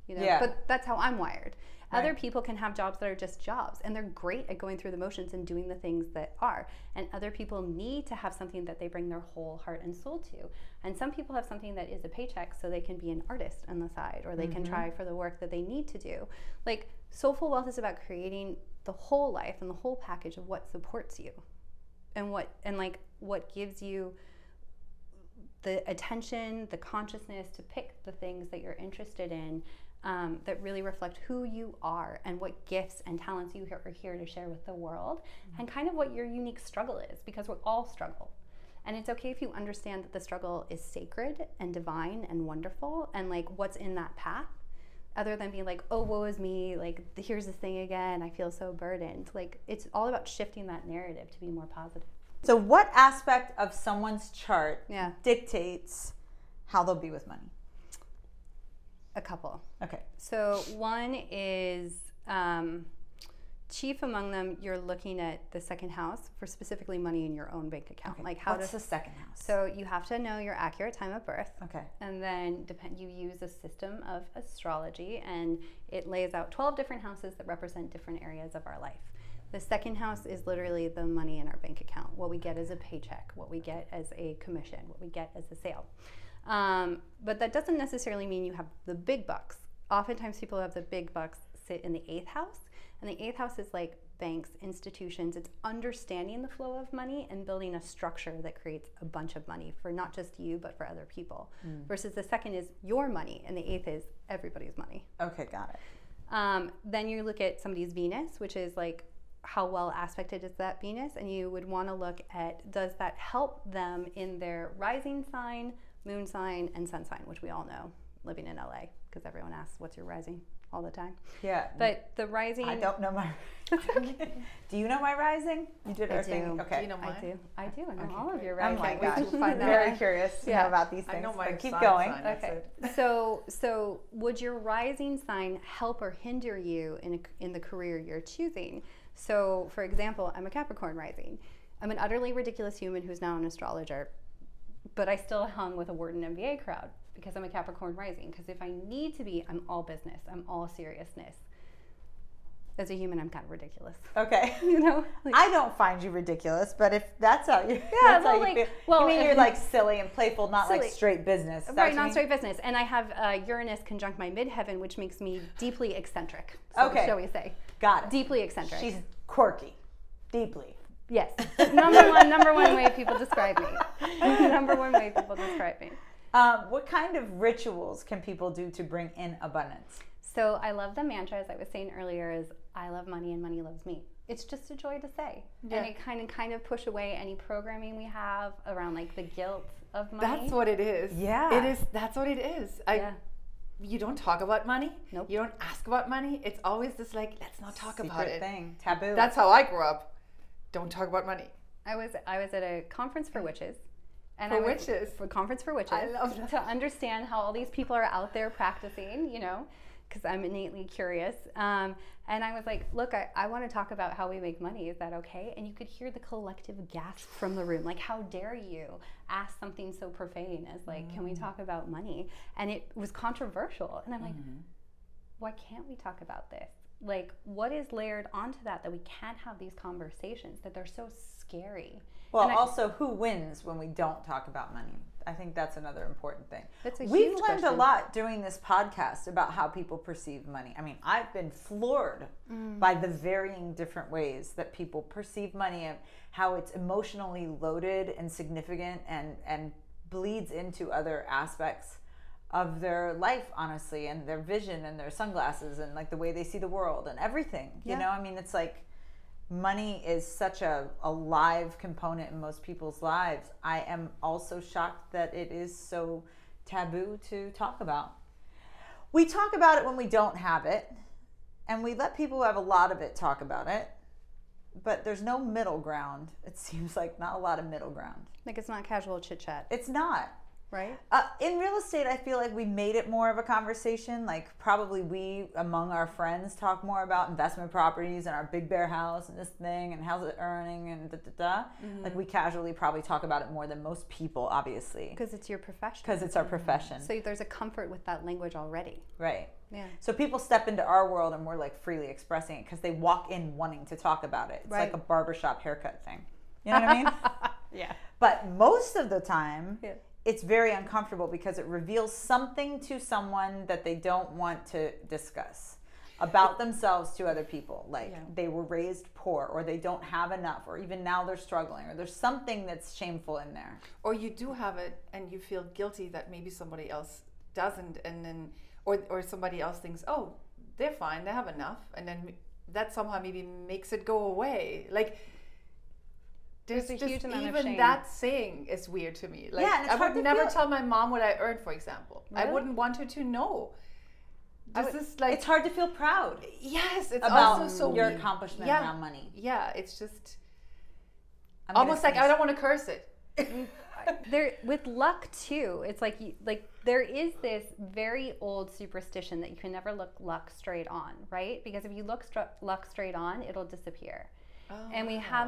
you know. Yeah. But that's how I'm wired. Other Right. people can have jobs that are just jobs, and they're great at going through the motions and doing the things that are. And other people need to have something that they bring their whole heart and soul to. And some people have something that is a paycheck so they can be an artist on the side, or they can try for the work that they need to do. Like, Soulful Wealth is about creating the whole life and the whole package of what supports you and what gives you the attention, the consciousness to pick the things that you're interested in, that really reflect who you are and what gifts and talents you are here to share with the world, and kind of what your unique struggle is, because we all struggle. And it's okay if you understand that the struggle is sacred and divine and wonderful, and like what's in that path, other than being like, oh, woe is me, like here's this thing again, I feel so burdened. Like, it's all about shifting that narrative to be more positive. So what aspect of someone's chart Yeah. dictates how they'll be with money? A couple. Okay. So one is chief among them. You're looking at the second house for specifically money in your own bank account. Okay. Like, how What's does the second house? so you have to know your accurate time of birth. Okay. And then you use a system of astrology, and it lays out 12 different houses that represent different areas of our life. The second house is literally the money in our bank account, what we get as a paycheck, what we get as a commission, what we get as a sale. But that doesn't necessarily mean you have the big bucks. Oftentimes people who have the big bucks sit in the 8th house, and the 8th house is like banks, institutions. It's understanding the flow of money and building a structure that creates a bunch of money for not just you, but for other people. Versus the second is your money, and the 8th is everybody's money. Okay, got it. Then you look at somebody's Venus, which is like, how well aspected is that Venus? And you would want to look at, does that help them in their rising sign, moon sign, and sun sign, which we all know living in LA, because everyone asks, what's your rising all the time? Yeah. But the rising... I don't know my... Do you know my rising? You did I our do. thing. Okay. Do you know mine? I do. I know Okay, all of great. your Oh rising. my wait gosh. to find out. Very curious to know about these I things. know my But keep sun going. sign, that's Okay, it. so would your rising sign help or hinder you in the career you're choosing? So, for example, I'm a Capricorn rising. I'm an utterly ridiculous human who's now an astrologer, but I still hung with a Wharton MBA crowd because I'm a Capricorn rising. Because if I need to be, I'm all business. I'm all seriousness. As a human, I'm kind of ridiculous. Okay. You know? Like, I don't find you ridiculous, but if that's how you, well, how you like- feel. well, you mean if- you're like silly and playful, not like Silly. straight business. Is that what right, you not mean? straight business. And I have Uranus conjunct my midheaven, which makes me deeply eccentric. Okay. Shall we say. Got it. Deeply eccentric. She's quirky, deeply. Yes. number one way people describe me. Number one way people describe me. What kind of rituals can people do to bring in abundance? So I love the mantra, as I was saying earlier, is I love money and money loves me. It's just a joy to say. Yeah. And it kind of push away any programming we have around like the guilt of money. That's what it is. Yeah. It is. That's what it is. Yeah. You don't talk about money. Nope. You don't ask about money. It's always this like, let's not talk about Secret it. thing, taboo. That's how I grew up. Don't talk about money. I was at a conference for witches. And For I was- witches? For conference for witches. I love that. To understand how all these people are out there practicing, you know, because I'm innately curious. And I was like, look, I want to talk about how we make money. Is that okay? And you could hear the collective gasp from the room. Like, how dare you ask something so profane as like, can we talk about money? And it was controversial. And I'm like, why can't we talk about this? Like, what is layered onto that we can't have these conversations, that they're so scary? Well, And also, who wins when we don't talk about money? I think that's another important thing. That's a We've huge learned a question. lot doing this podcast about how people perceive money. I mean, I've been floored by the varying different ways that people perceive money and how it's emotionally loaded and significant and bleeds into other aspects of their life, honestly, and their vision and their sunglasses and like the way they see the world and everything. You Yeah. know, I mean, it's like money is such a live component in most people's lives. I am also shocked that it is so taboo to talk about. We talk about it when we don't have it, and we let people who have a lot of it talk about it, but there's no middle ground. It seems like not a lot of middle ground. Like, it's not casual chit chat. It's not. right? In real estate, I feel like we made it more of a conversation. Like probably we, among our friends, talk more about investment properties and our big bear house and this thing and how's it earning and da-da-da. Like we casually probably talk about it more than most people, obviously. Because it's your profession. Because it's our profession. So there's a comfort with that language already. Right. Yeah. So people step into our world and we're like freely expressing it because they walk in wanting to talk about it. It's Right. like a barbershop haircut thing. You know what I mean? Yeah. But most of the time, Yeah. it's very uncomfortable because it reveals something to someone that they don't want to discuss about themselves to other people. Like they were raised poor, or they don't have enough, or even now they're struggling, or there's something that's shameful in there. Or you do have it and you feel guilty that maybe somebody else doesn't, and then or somebody else thinks, oh, they're fine, they have enough, and then that somehow maybe makes it go away. Like there's a just huge amount of even shame. that saying is weird to me. Like Yeah, and it's I hard would to never feel- tell my mom what I earned, for example. I Really? wouldn't want her to know. This is like It's hard to feel proud yes, it's about also so your weird. accomplishment Yeah. around money. Yeah, it's just I'm gonna almost like I don't want to curse it. There with luck too, it's like there is this very old superstition that you can never look luck straight on, right? Because if you look luck straight on, it'll disappear. And we have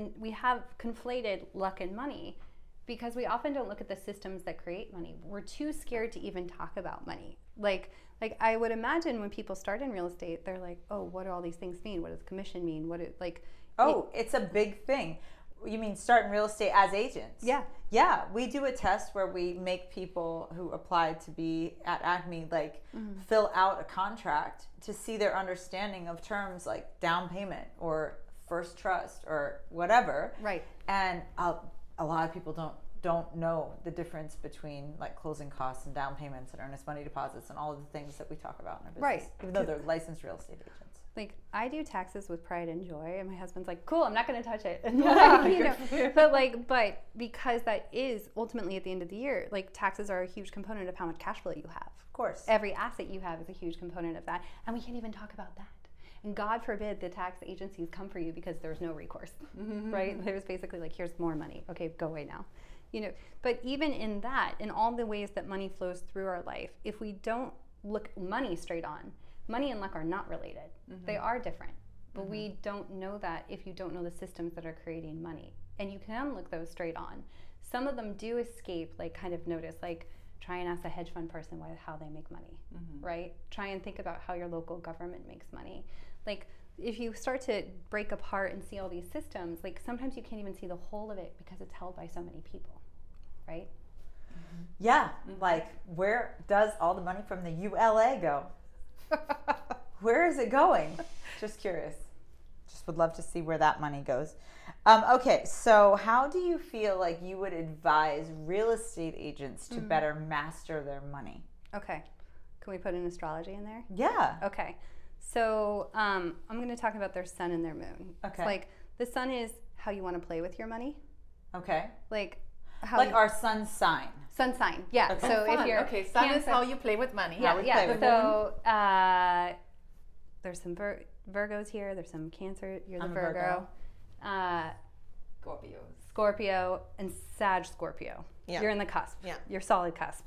conflated luck and money because we often don't look at the systems that create money. We're too scared to even talk about money. Like I would imagine when people start in real estate, they're like, oh, what do all these things mean? What does commission mean? It's a big thing. You mean start in real estate as agents? Yeah. Yeah, we do a test where we make people who apply to be at Acme fill out a contract to see their understanding of terms like down payment or first trust or whatever. Right. And a lot of people don't know the difference between like closing costs and down payments and earnest money deposits and all of the things that we talk about in our business. Right. Even though they're licensed real estate agents. Like I do taxes with pride and joy, and my husband's like, "Cool, I'm not going to touch it." And but because that is ultimately at the end of the year, like taxes are a huge component of how much cash flow you have. Of course. Every asset you have is a huge component of that, and we can't even talk about that. And God forbid the tax agencies come for you because there's no recourse, right? There's basically like, here's more money. Okay, go away now. But even in that, in all the ways that money flows through our life, if we don't look money straight on, money and luck are not related. They are different. But we don't know that if you don't know the systems that are creating money. And you can look those straight on. Some of them do escape, like kind of notice, like try and ask a hedge fund person how they make money, right? Try and think about how your local government makes money. Like if you start to break apart and see all these systems, like sometimes you can't even see the whole of it because it's held by so many people, right? Yeah, like where does all the money from the ULA go? Where is it going? Just curious. Just would love to see where that money goes. Okay, so how do you feel like you would advise real estate agents to better master their money? Okay. Can we put an astrology in there? Yeah. Okay. So I'm going to talk about their sun and their moon. Okay. It's like the sun is how you want to play with your money. Okay. Like how Like our sun sign. sun sign. Yeah. Okay. So if you're okay, sun is Cancer- how you play with money. How we play yeah. with So there's some Virgos here. There's some Cancer. You're the I'm a Virgo. Scorpio. Scorpio and Sag Scorpio. Yeah. You're in the cusp. Yeah. You're solid cusp.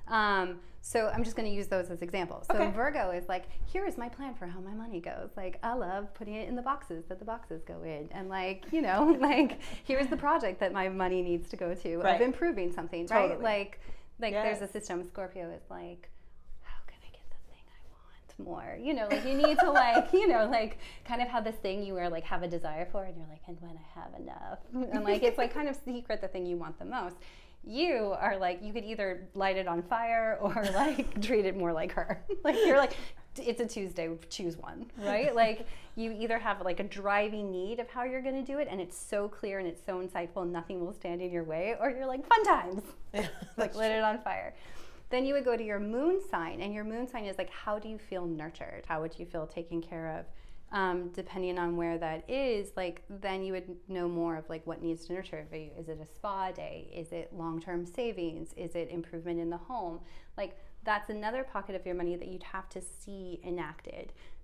So I'm just going to use those as examples. So Okay. Virgo is like, here is my plan for how my money goes. Like, I love putting it in the boxes that the boxes go in. And like, like, here's the project that my money needs to go to Right. of improving something, Totally. right? Like Yes. there's a system. Scorpio is like, how can I get the thing I want more? Like you need to like, kind of have this thing you have a desire for, and you're like, and when I have enough, and like, it's like kind of secret the thing you want the most. You are like, you could either light it on fire or like treat it more like her. Like you're like, it's a Tuesday, choose one, right? Like you either have like a driving need of how you're going to do it, and it's so clear and it's so insightful and nothing will stand in your way, or you're like, fun times, like lit it on fire. Then you would go to your moon sign, and your moon sign is like, how do you feel nurtured? How would you feel taken care of? Depending on where that is, like then you would know more of like what needs to nurture for you. Is it a spa day? Is it long-term savings? Is it improvement in the home? Like that's another pocket of your money that you'd have to see enacted.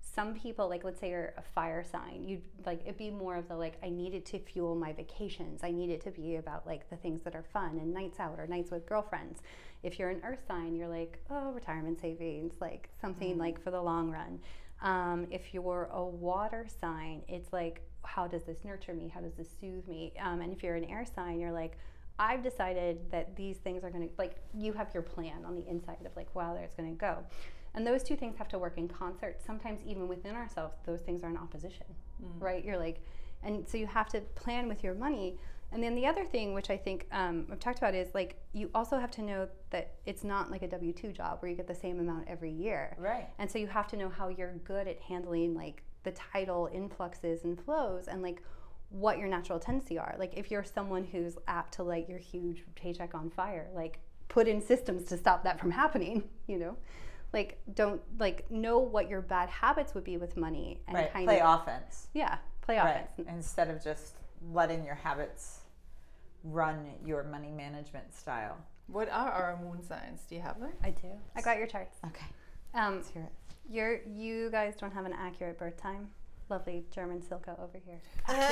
some people, like let's say you're a fire sign, you'd like it'd be more of the like, I need it to fuel my vacations. I need it to be about like the things that are fun and nights out or nights with girlfriends. If you're an earth sign, you're like, oh, retirement savings, like something like for the long run. If you're a water sign, it's like, how does this nurture me? How does this soothe me? And if you're an air sign, you're like, I've decided that these things are going to, like, you have your plan on the inside of like, wow, there it's going to go. And those two things have to work in concert. Sometimes even within ourselves, those things are in opposition, right? You're like, and so you have to plan with your money. And then the other thing, which I think I've talked about, is like, you also have to know that it's not like a W-2 job where you get the same amount every year. Right. And so you have to know how you're good at handling like the tidal influxes and flows and like what your natural tendency are. Like if you're someone who's apt to light your huge paycheck on fire, like put in systems to stop that from happening, you know? Like don't like know what your bad habits would be with money and Right. kind Play of offense. Yeah, play Right. offense. Instead of just letting your habits run your money management style. What are our moon signs? Do you have them? I do. I got your charts. Okay. Um, Let's hear it. you guys don't have an accurate birth time. Lovely German Silka over here.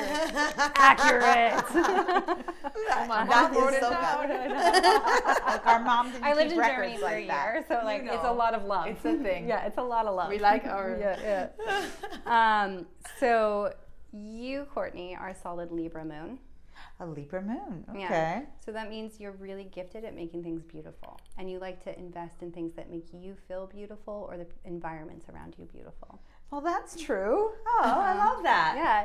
Accurate. That is so good. Like our mom didn't I lived keep in Germany records for a like that. year, so like it's a lot of love. It's a thing. Yeah, it's a lot of love. We like our. Yeah. So you, Courtney, are a solid Libra moon. A Libra moon. Okay. Yeah. So that means you're really gifted at making things beautiful, and you like to invest in things that make you feel beautiful or the environments around you beautiful. Well, that's true. Oh, I love that. Yeah.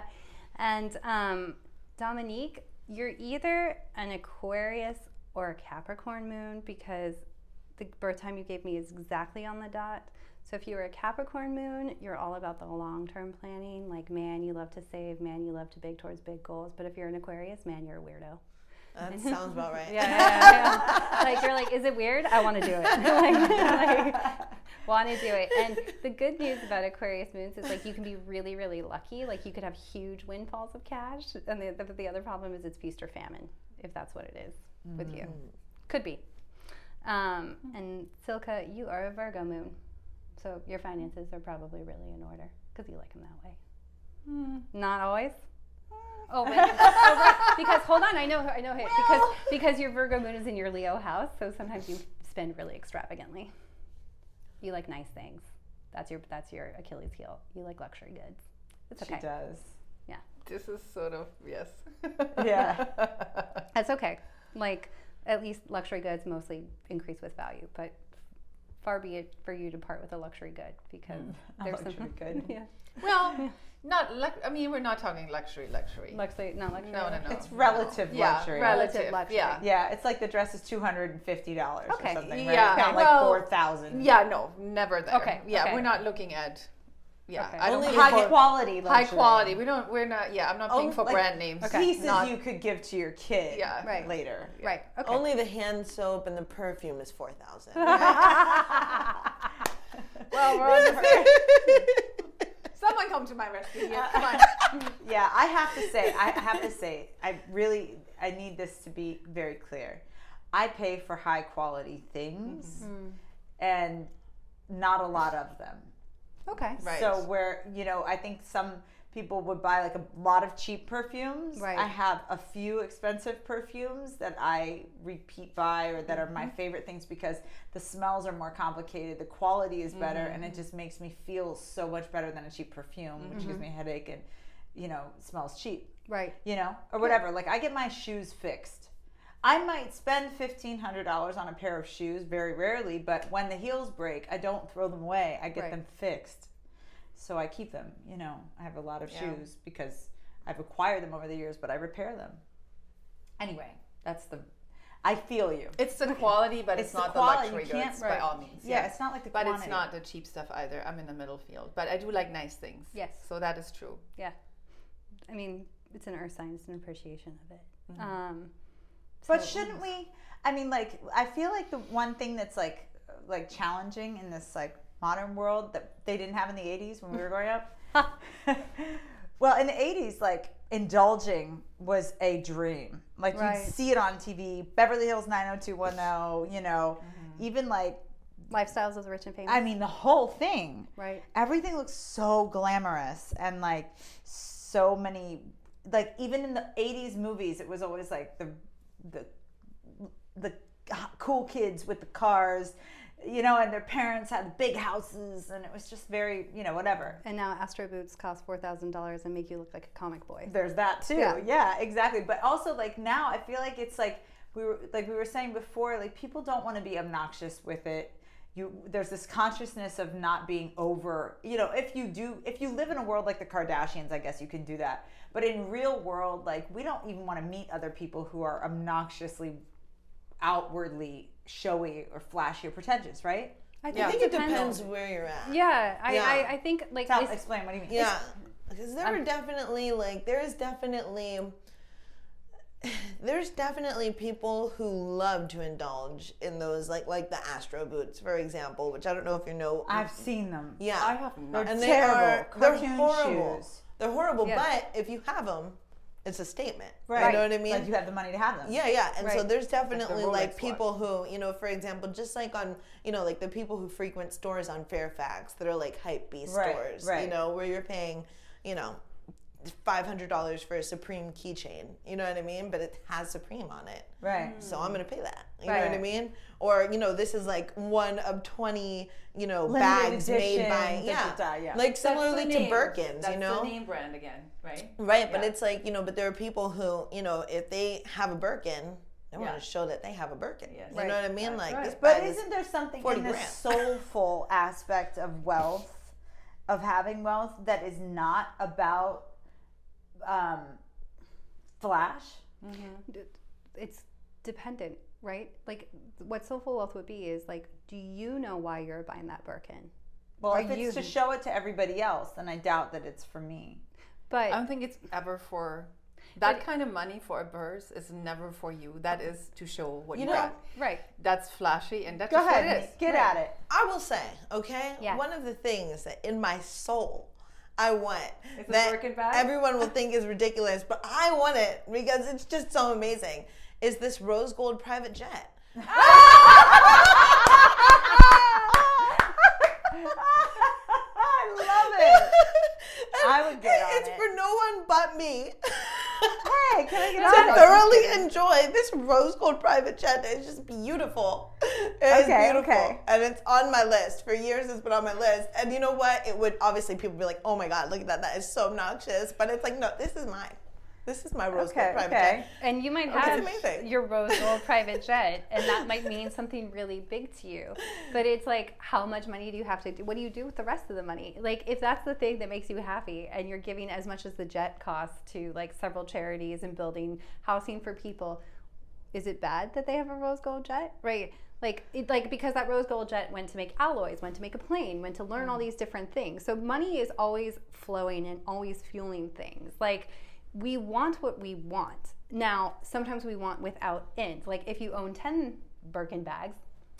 And Dominique, you're either an Aquarius or a Capricorn moon, because the birth time you gave me is exactly on the dot. So if you were a Capricorn moon, you're all about the long-term planning. Like, man, you love to save. Man, you love to big towards big goals. But if you're an Aquarius, man, you're a weirdo. That sounds about right. Yeah. Like, you're like, is it weird? I want to do it. Want to do it. And the good news about Aquarius moons is like you can be really, really lucky. Like you could have huge windfalls of cash. And the other problem is it's feast or famine, if that's what it is with you. Could be. And Silka, you are a Virgo moon. So your finances are probably really in order because you like them that way. Not always. Oh, right. Because hold on, I know it. Because your Virgo moon is in your Leo house, so sometimes you spend really extravagantly. You like nice things. That's your Achilles heel. You like luxury goods. It's okay. She does. Yeah. This is sort of, yes. Yeah. That's okay. Like, at least luxury goods mostly increase with value, but far be it for you to part with a luxury good because there's luxury some good. Yeah. Well, we're not talking luxury. Luxury, not luxury. No. It's relative luxury. Relative luxury. Yeah. Yeah, it's like the dress is $250 Okay. or something, right? Yeah. It's not like Well, $4,000. Yeah, no, never there. Okay, Yeah, okay. we're not looking at. Yeah, Okay. I don't Only pay high for- quality luxury. High quality. We're not. Yeah, I'm not paying Only, for like, brand names. Pieces Not- you could give to your kid Yeah. Right. later. Right. Okay. Only the hand soap and the perfume is $4,000. Well, we're on the Someone come to my rescue here. Come on. Yeah, I have to say, I need this to be very clear. I pay for high quality things and not a lot of them. Okay. Right. So where, I think some people would buy like a lot of cheap perfumes. Right. I have a few expensive perfumes that I repeat buy or that are my favorite things because the smells are more complicated, the quality is better, and it just makes me feel so much better than a cheap perfume, which gives me a headache and, smells cheap, Right. or whatever. Like I get my shoes fixed. I might spend $1,500 on a pair of shoes, very rarely, but when the heels break, I don't throw them away. I get Right. them fixed. So I keep them, I have a lot of Yeah. shoes because I've acquired them over the years, but I repair them. Anyway, I feel you. It's the quality, but it's the not quality. the You luxury can't- goods right. by all means. Yeah, it's not like the But quantity. it's not the cheap stuff either. I'm in the middle field. But I do like nice things. Yes. So that is true. Yeah. I mean, it's an earth sign. It's an appreciation of it. But So- shouldn't we? I mean, like, I feel like the one thing that's like challenging in this like modern world that they didn't have in the 80s when we were growing up. Well, in the 80s, like indulging was a dream. Like Right. you'd see it on TV, Beverly Hills 90210, even like, Lifestyles of the Rich and Famous. I mean, the whole thing. Right. Everything looks so glamorous and like so many, like even in the 80s movies, it was always like the cool kids with the cars, you know, and their parents had big houses, and it was just very, you know, whatever. And now Astro boots cost $4,000 and make you look like a comic boy. There's that too. Yeah, exactly. But also, like, now I feel like it's like we were saying before, like, people don't want to be obnoxious with it. There's this consciousness of not being over, you know, if you live in a world like the Kardashians, I guess you can do that. But in real world, like, we don't even want to meet other people who are obnoxiously outwardly showy or flashy or pretentious, right? I think it depends where you're at. Yeah, I think like explain, what do you mean? Yeah, because there's definitely people who love to indulge in those, like the Astro boots, for example, which I don't know if you know. I've seen them. Yeah, I have not. They're and terrible. they're Cartoon horrible. shoes. They're horrible, Yeah. but if you have them, it's a statement. Right. You know what I mean? Like, you have the money to have them. Yeah. And so Right. there's definitely Rolex like people who, you know, for example, just like on, you know, like the people who frequent stores on Fairfax that are like hype beast stores, you know, where you're paying, you know, $500 for a Supreme keychain, you know what I mean? But it has Supreme on it. Right. So I'm going to pay that. You know Right. what I mean? Or, you know, this is like one of 20, you know, Limited bags made edition, by, yeah. like similarly to Birkins, That's you know? the name brand again, right? Right, but Yeah. it's like, you know, but there are people who, you know, if they have a Birkin, they want to show that they have a Birkin. Yes. You know what I mean? That's like right. this But bag is isn't there something 40 in the grand. soulful aspect of wealth, of having wealth, that is not about flash? it's dependent, right? Like what soulful wealth would be is like, do you know why you're buying that Birkin? Well, Are if it's you- to show it to everybody else, then I doubt that it's for me. But I don't think it's ever for that kind of money for a purse is never for you. That is to show what you know, got. right. That's flashy, and that's Go just what ahead, it is. get at it. I will say, okay, Yeah. one of the things that in my soul I want It's a that Birkin bag? everyone will think is ridiculous, but I want it because it's just so amazing, is this rose gold private jet. I love it. I would get on It's it. for no one but me. Hey, can I get To on it? thoroughly enjoy this rose gold private jet. It's just beautiful. It's Okay, beautiful. okay. And it's on my list. For years it's been on my list. And you know what? It would obviously people be like, oh my God, look at that. That is so obnoxious. But it's like, no, this is mine. This is my rose gold private jet. And you might It's have amazing. your rose gold private jet, and that might mean something really big to you. But it's like, how much money do you have to do? What do you do with the rest of the money? Like, if that's the thing that makes you happy, and you're giving as much as the jet costs to like several charities and building housing for people, is it bad that they have a rose gold jet? Right? Like, because that rose gold jet went to make alloys, went to make a plane, went to learn all these different things. So money is always flowing and always fueling things. Like, we want what we want. Now, sometimes we want without end. Like if you own 10 Birkin bags,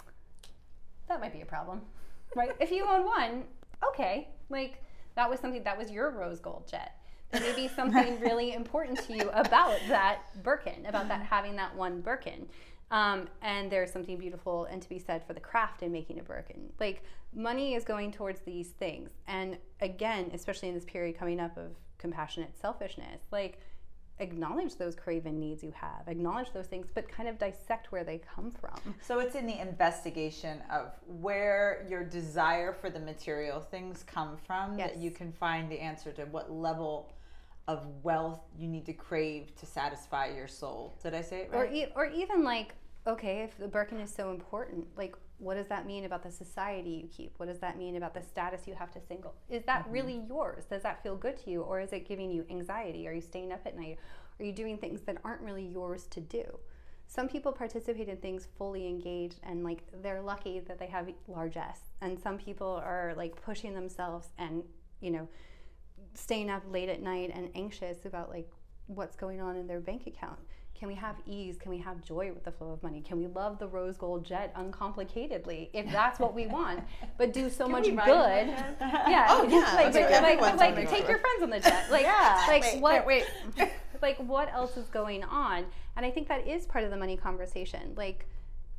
that might be a problem, right? If you own one, okay. Like that was your rose gold jet. There may be something really important to you about that Birkin, about that having that one Birkin. And there's something beautiful and to be said for the craft in making a Birkin. Like money is going towards these things. And again, especially in this period coming up of compassionate selfishness, like acknowledge those craven needs you have, acknowledge those things, but kind of dissect where they come from. So it's in the investigation of where your desire for the material things come from, Yes. that you can find the answer to what level of wealth you need to crave to satisfy your soul. Did I say it right? Or even like, okay, if the Birkin is so important, like what does that mean about the society you keep? What does that mean about the status you have to single? Is that really yours? Does that feel good to you? Or is it giving you anxiety? Are you staying up at night? Are you doing things that aren't really yours to do? Some people participate in things fully engaged and like they're lucky that they have large S. And some people are like pushing themselves and, you know, staying up late at night and anxious about like what's going on in their bank account. Can we have ease? Can we have joy with the flow of money? Can we love the rose gold jet uncomplicatedly if that's what we want, but do so much good? Yeah. Oh, yeah. Like, Like, everyone's on the take jet. your friends on the jet. Like, Yeah. like Wait, what? Wait. Like what else is going on? And I think that is part of the money conversation. Like,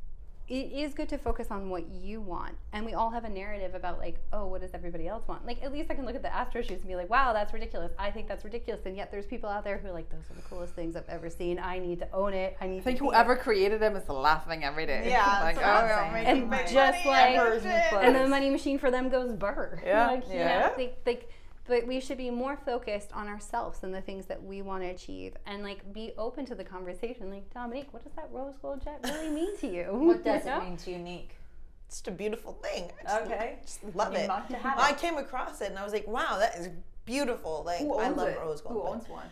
it is good to focus on what you want. And we all have a narrative about like, oh, what does everybody else want? Like, at least I can look at the Astro shoes and be like, wow, that's ridiculous. I think that's ridiculous. And yet there's people out there who are like, those are the coolest things I've ever seen. I need to own it. I think whoever created them is laughing every day. Yeah, like, and just like, and the money machine for them goes burr. Yeah, like, you know, but we should be more focused on ourselves and the things that we want to achieve, and like be open to the conversation. Like, Dominique, what does that rose gold jet really mean to you? What does it mean to Unique? It's just a beautiful thing. Okay. Just love it. To have I came across it and I was like, wow, that is beautiful. Like, I love rose gold. Who owns one?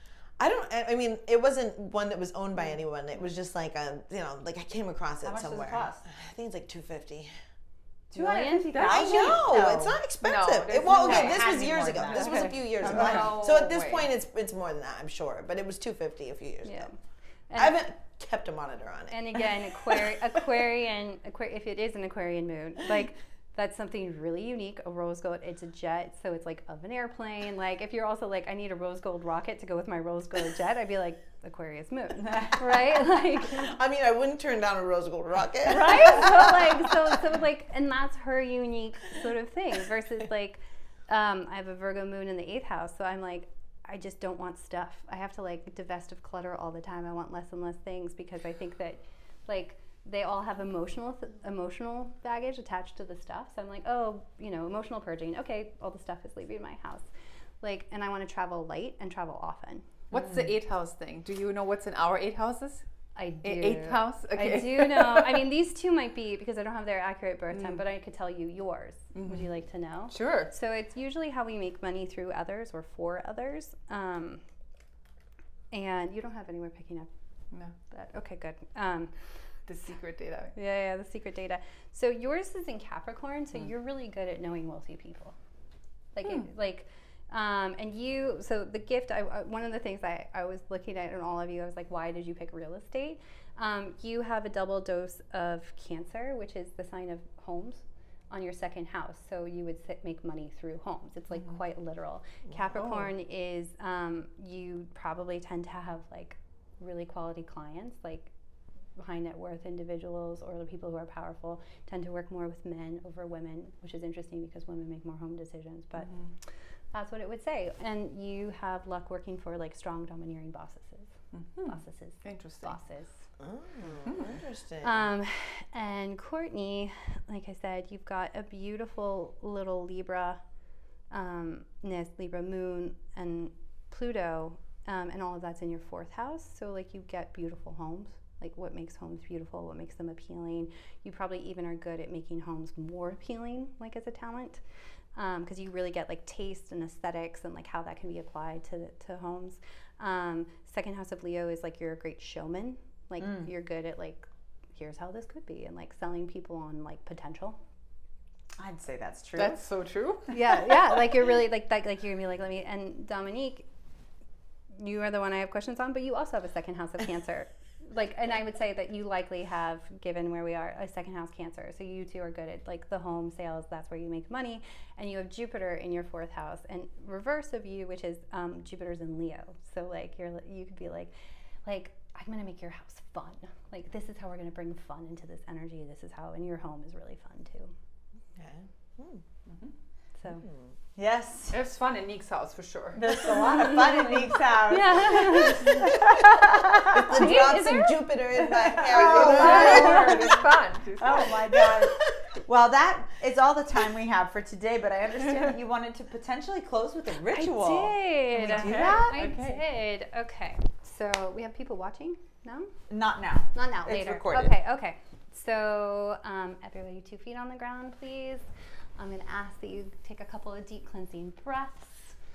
I mean, it wasn't one that was owned by anyone. It was just like a, you know, like I came across it somewhere. How much does it cost? I think it's like $250. $250,000? I know, No. it's not expensive. No, this was years ago. This was a few years ago. No So at this way. point, it's more than that, I'm sure. But it was $250 a few years ago. And, I haven't kept a monitor on it. and again, Aquarian, if it is an Aquarian moon, like that's something really unique. A rose gold, it's a jet, so it's like of an airplane. Like if you're also like, I need a rose gold rocket to go with my rose gold jet, I'd be like, Aquarius moon, right? Like, I mean, I wouldn't turn down a rose gold rocket. right? So like, and that's her unique sort of thing versus like, I have a Virgo moon in the 8th house, so I'm like, I just don't want stuff. I have to like divest of clutter all the time. I want less and less things because I think that like they all have emotional baggage attached to the stuff. So I'm like, oh, you know, emotional purging. Okay, all the stuff is leaving my house. Like, and I want to travel light and travel often. What's the 8th house thing? Do you know what's in our 8 houses? I do. 8th house? Okay. I do know. I mean, these two might be, because I don't have their accurate birth time, but I could tell you yours. Would you like to know? Sure. So it's usually how we make money through others or for others. And you don't have anywhere picking up No. that. Okay, good. The secret data. Yeah, the secret data. So yours is in Capricorn, so you're really good at knowing wealthy people. And you, so the gift, one of the things I was looking at in all of you, I was like, why did you pick real estate? You have a double dose of Cancer, which is the sign of homes, on your 2nd house. So you would make money through homes. It's like quite literal. Capricorn is, you probably tend to have like really quality clients, like high net worth individuals or the people who are powerful tend to work more with men over women, which is interesting because women make more home decisions, but that's what it would say. And you have luck working for like strong domineering bosses. Interesting. Bosses. Oh, interesting. And Courtney, like I said, you've got a beautiful little Libra moon and Pluto, and all of that's in your 4th house. So like you get beautiful homes. Like what makes homes beautiful, what makes them appealing. You probably even are good at making homes more appealing, like as a talent, because you really get like taste and aesthetics and like how that can be applied to homes. 2nd house of Leo is like you're a great showman. Like you're good at like, here's how this could be, and like selling people on like potential. I'd say that's true. That's so true. Yeah. Like you're really like that. Like you're gonna be like, let me. And Dominique, you are the one I have questions on, but you also have a 2nd house of Cancer. Like, and I would say that you likely have, given where we are, a 2nd house Cancer. So you two are good at like the home sales. That's where you make money. And you have Jupiter in your 4th house, and reverse of you, which is Jupiter's in Leo. So like you could be like I'm gonna make your house fun. Like this is how we're gonna bring fun into this energy. This is how, and your home is really fun too. Okay. So. Yes. It's fun in Nick's house for sure. There's a lot of fun in Nick's house. Yeah. The drops of Jupiter in my hair. It's fun. Oh my God. Well, that is all the time we have for today, but I understand that you wanted to potentially close with a ritual. I did. Can we do that? I did. Okay. So we have people watching? No? Not now. Not now, It's later. recorded. Okay. So everybody 2 feet on the ground, please. I'm going to ask that you take a couple of deep cleansing breaths.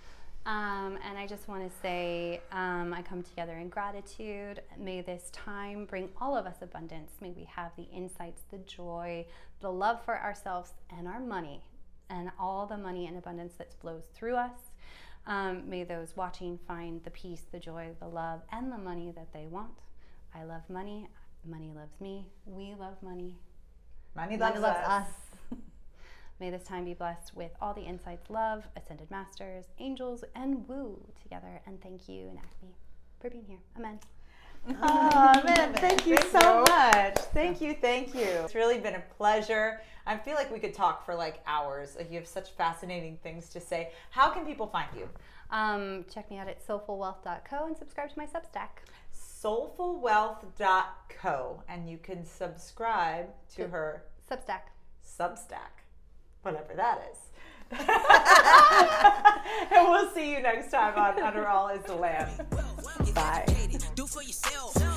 And I just want to say, I come together in gratitude. May this time bring all of us abundance. May we have the insights, the joy, the love for ourselves and our money, and all the money and abundance that flows through us. May those watching find the peace, the joy, the love, and the money that they want. I love money. Money loves me. We love money. Money loves us. May this time be blessed with all the insights, love, ascended masters, angels, and woo together. And thank you, and Acme, for being here. Amen. Oh man, thank you so much. Thank you. It's really been a pleasure. I feel like we could talk for like hours. Like, you have such fascinating things to say. How can people find you? Check me out at soulfulwealth.co and subscribe to my Substack. Soulfulwealth.co, and you can subscribe to her Substack, whatever that is. And we'll see you next time on Under All Is the Land. Bye. Do for yourself.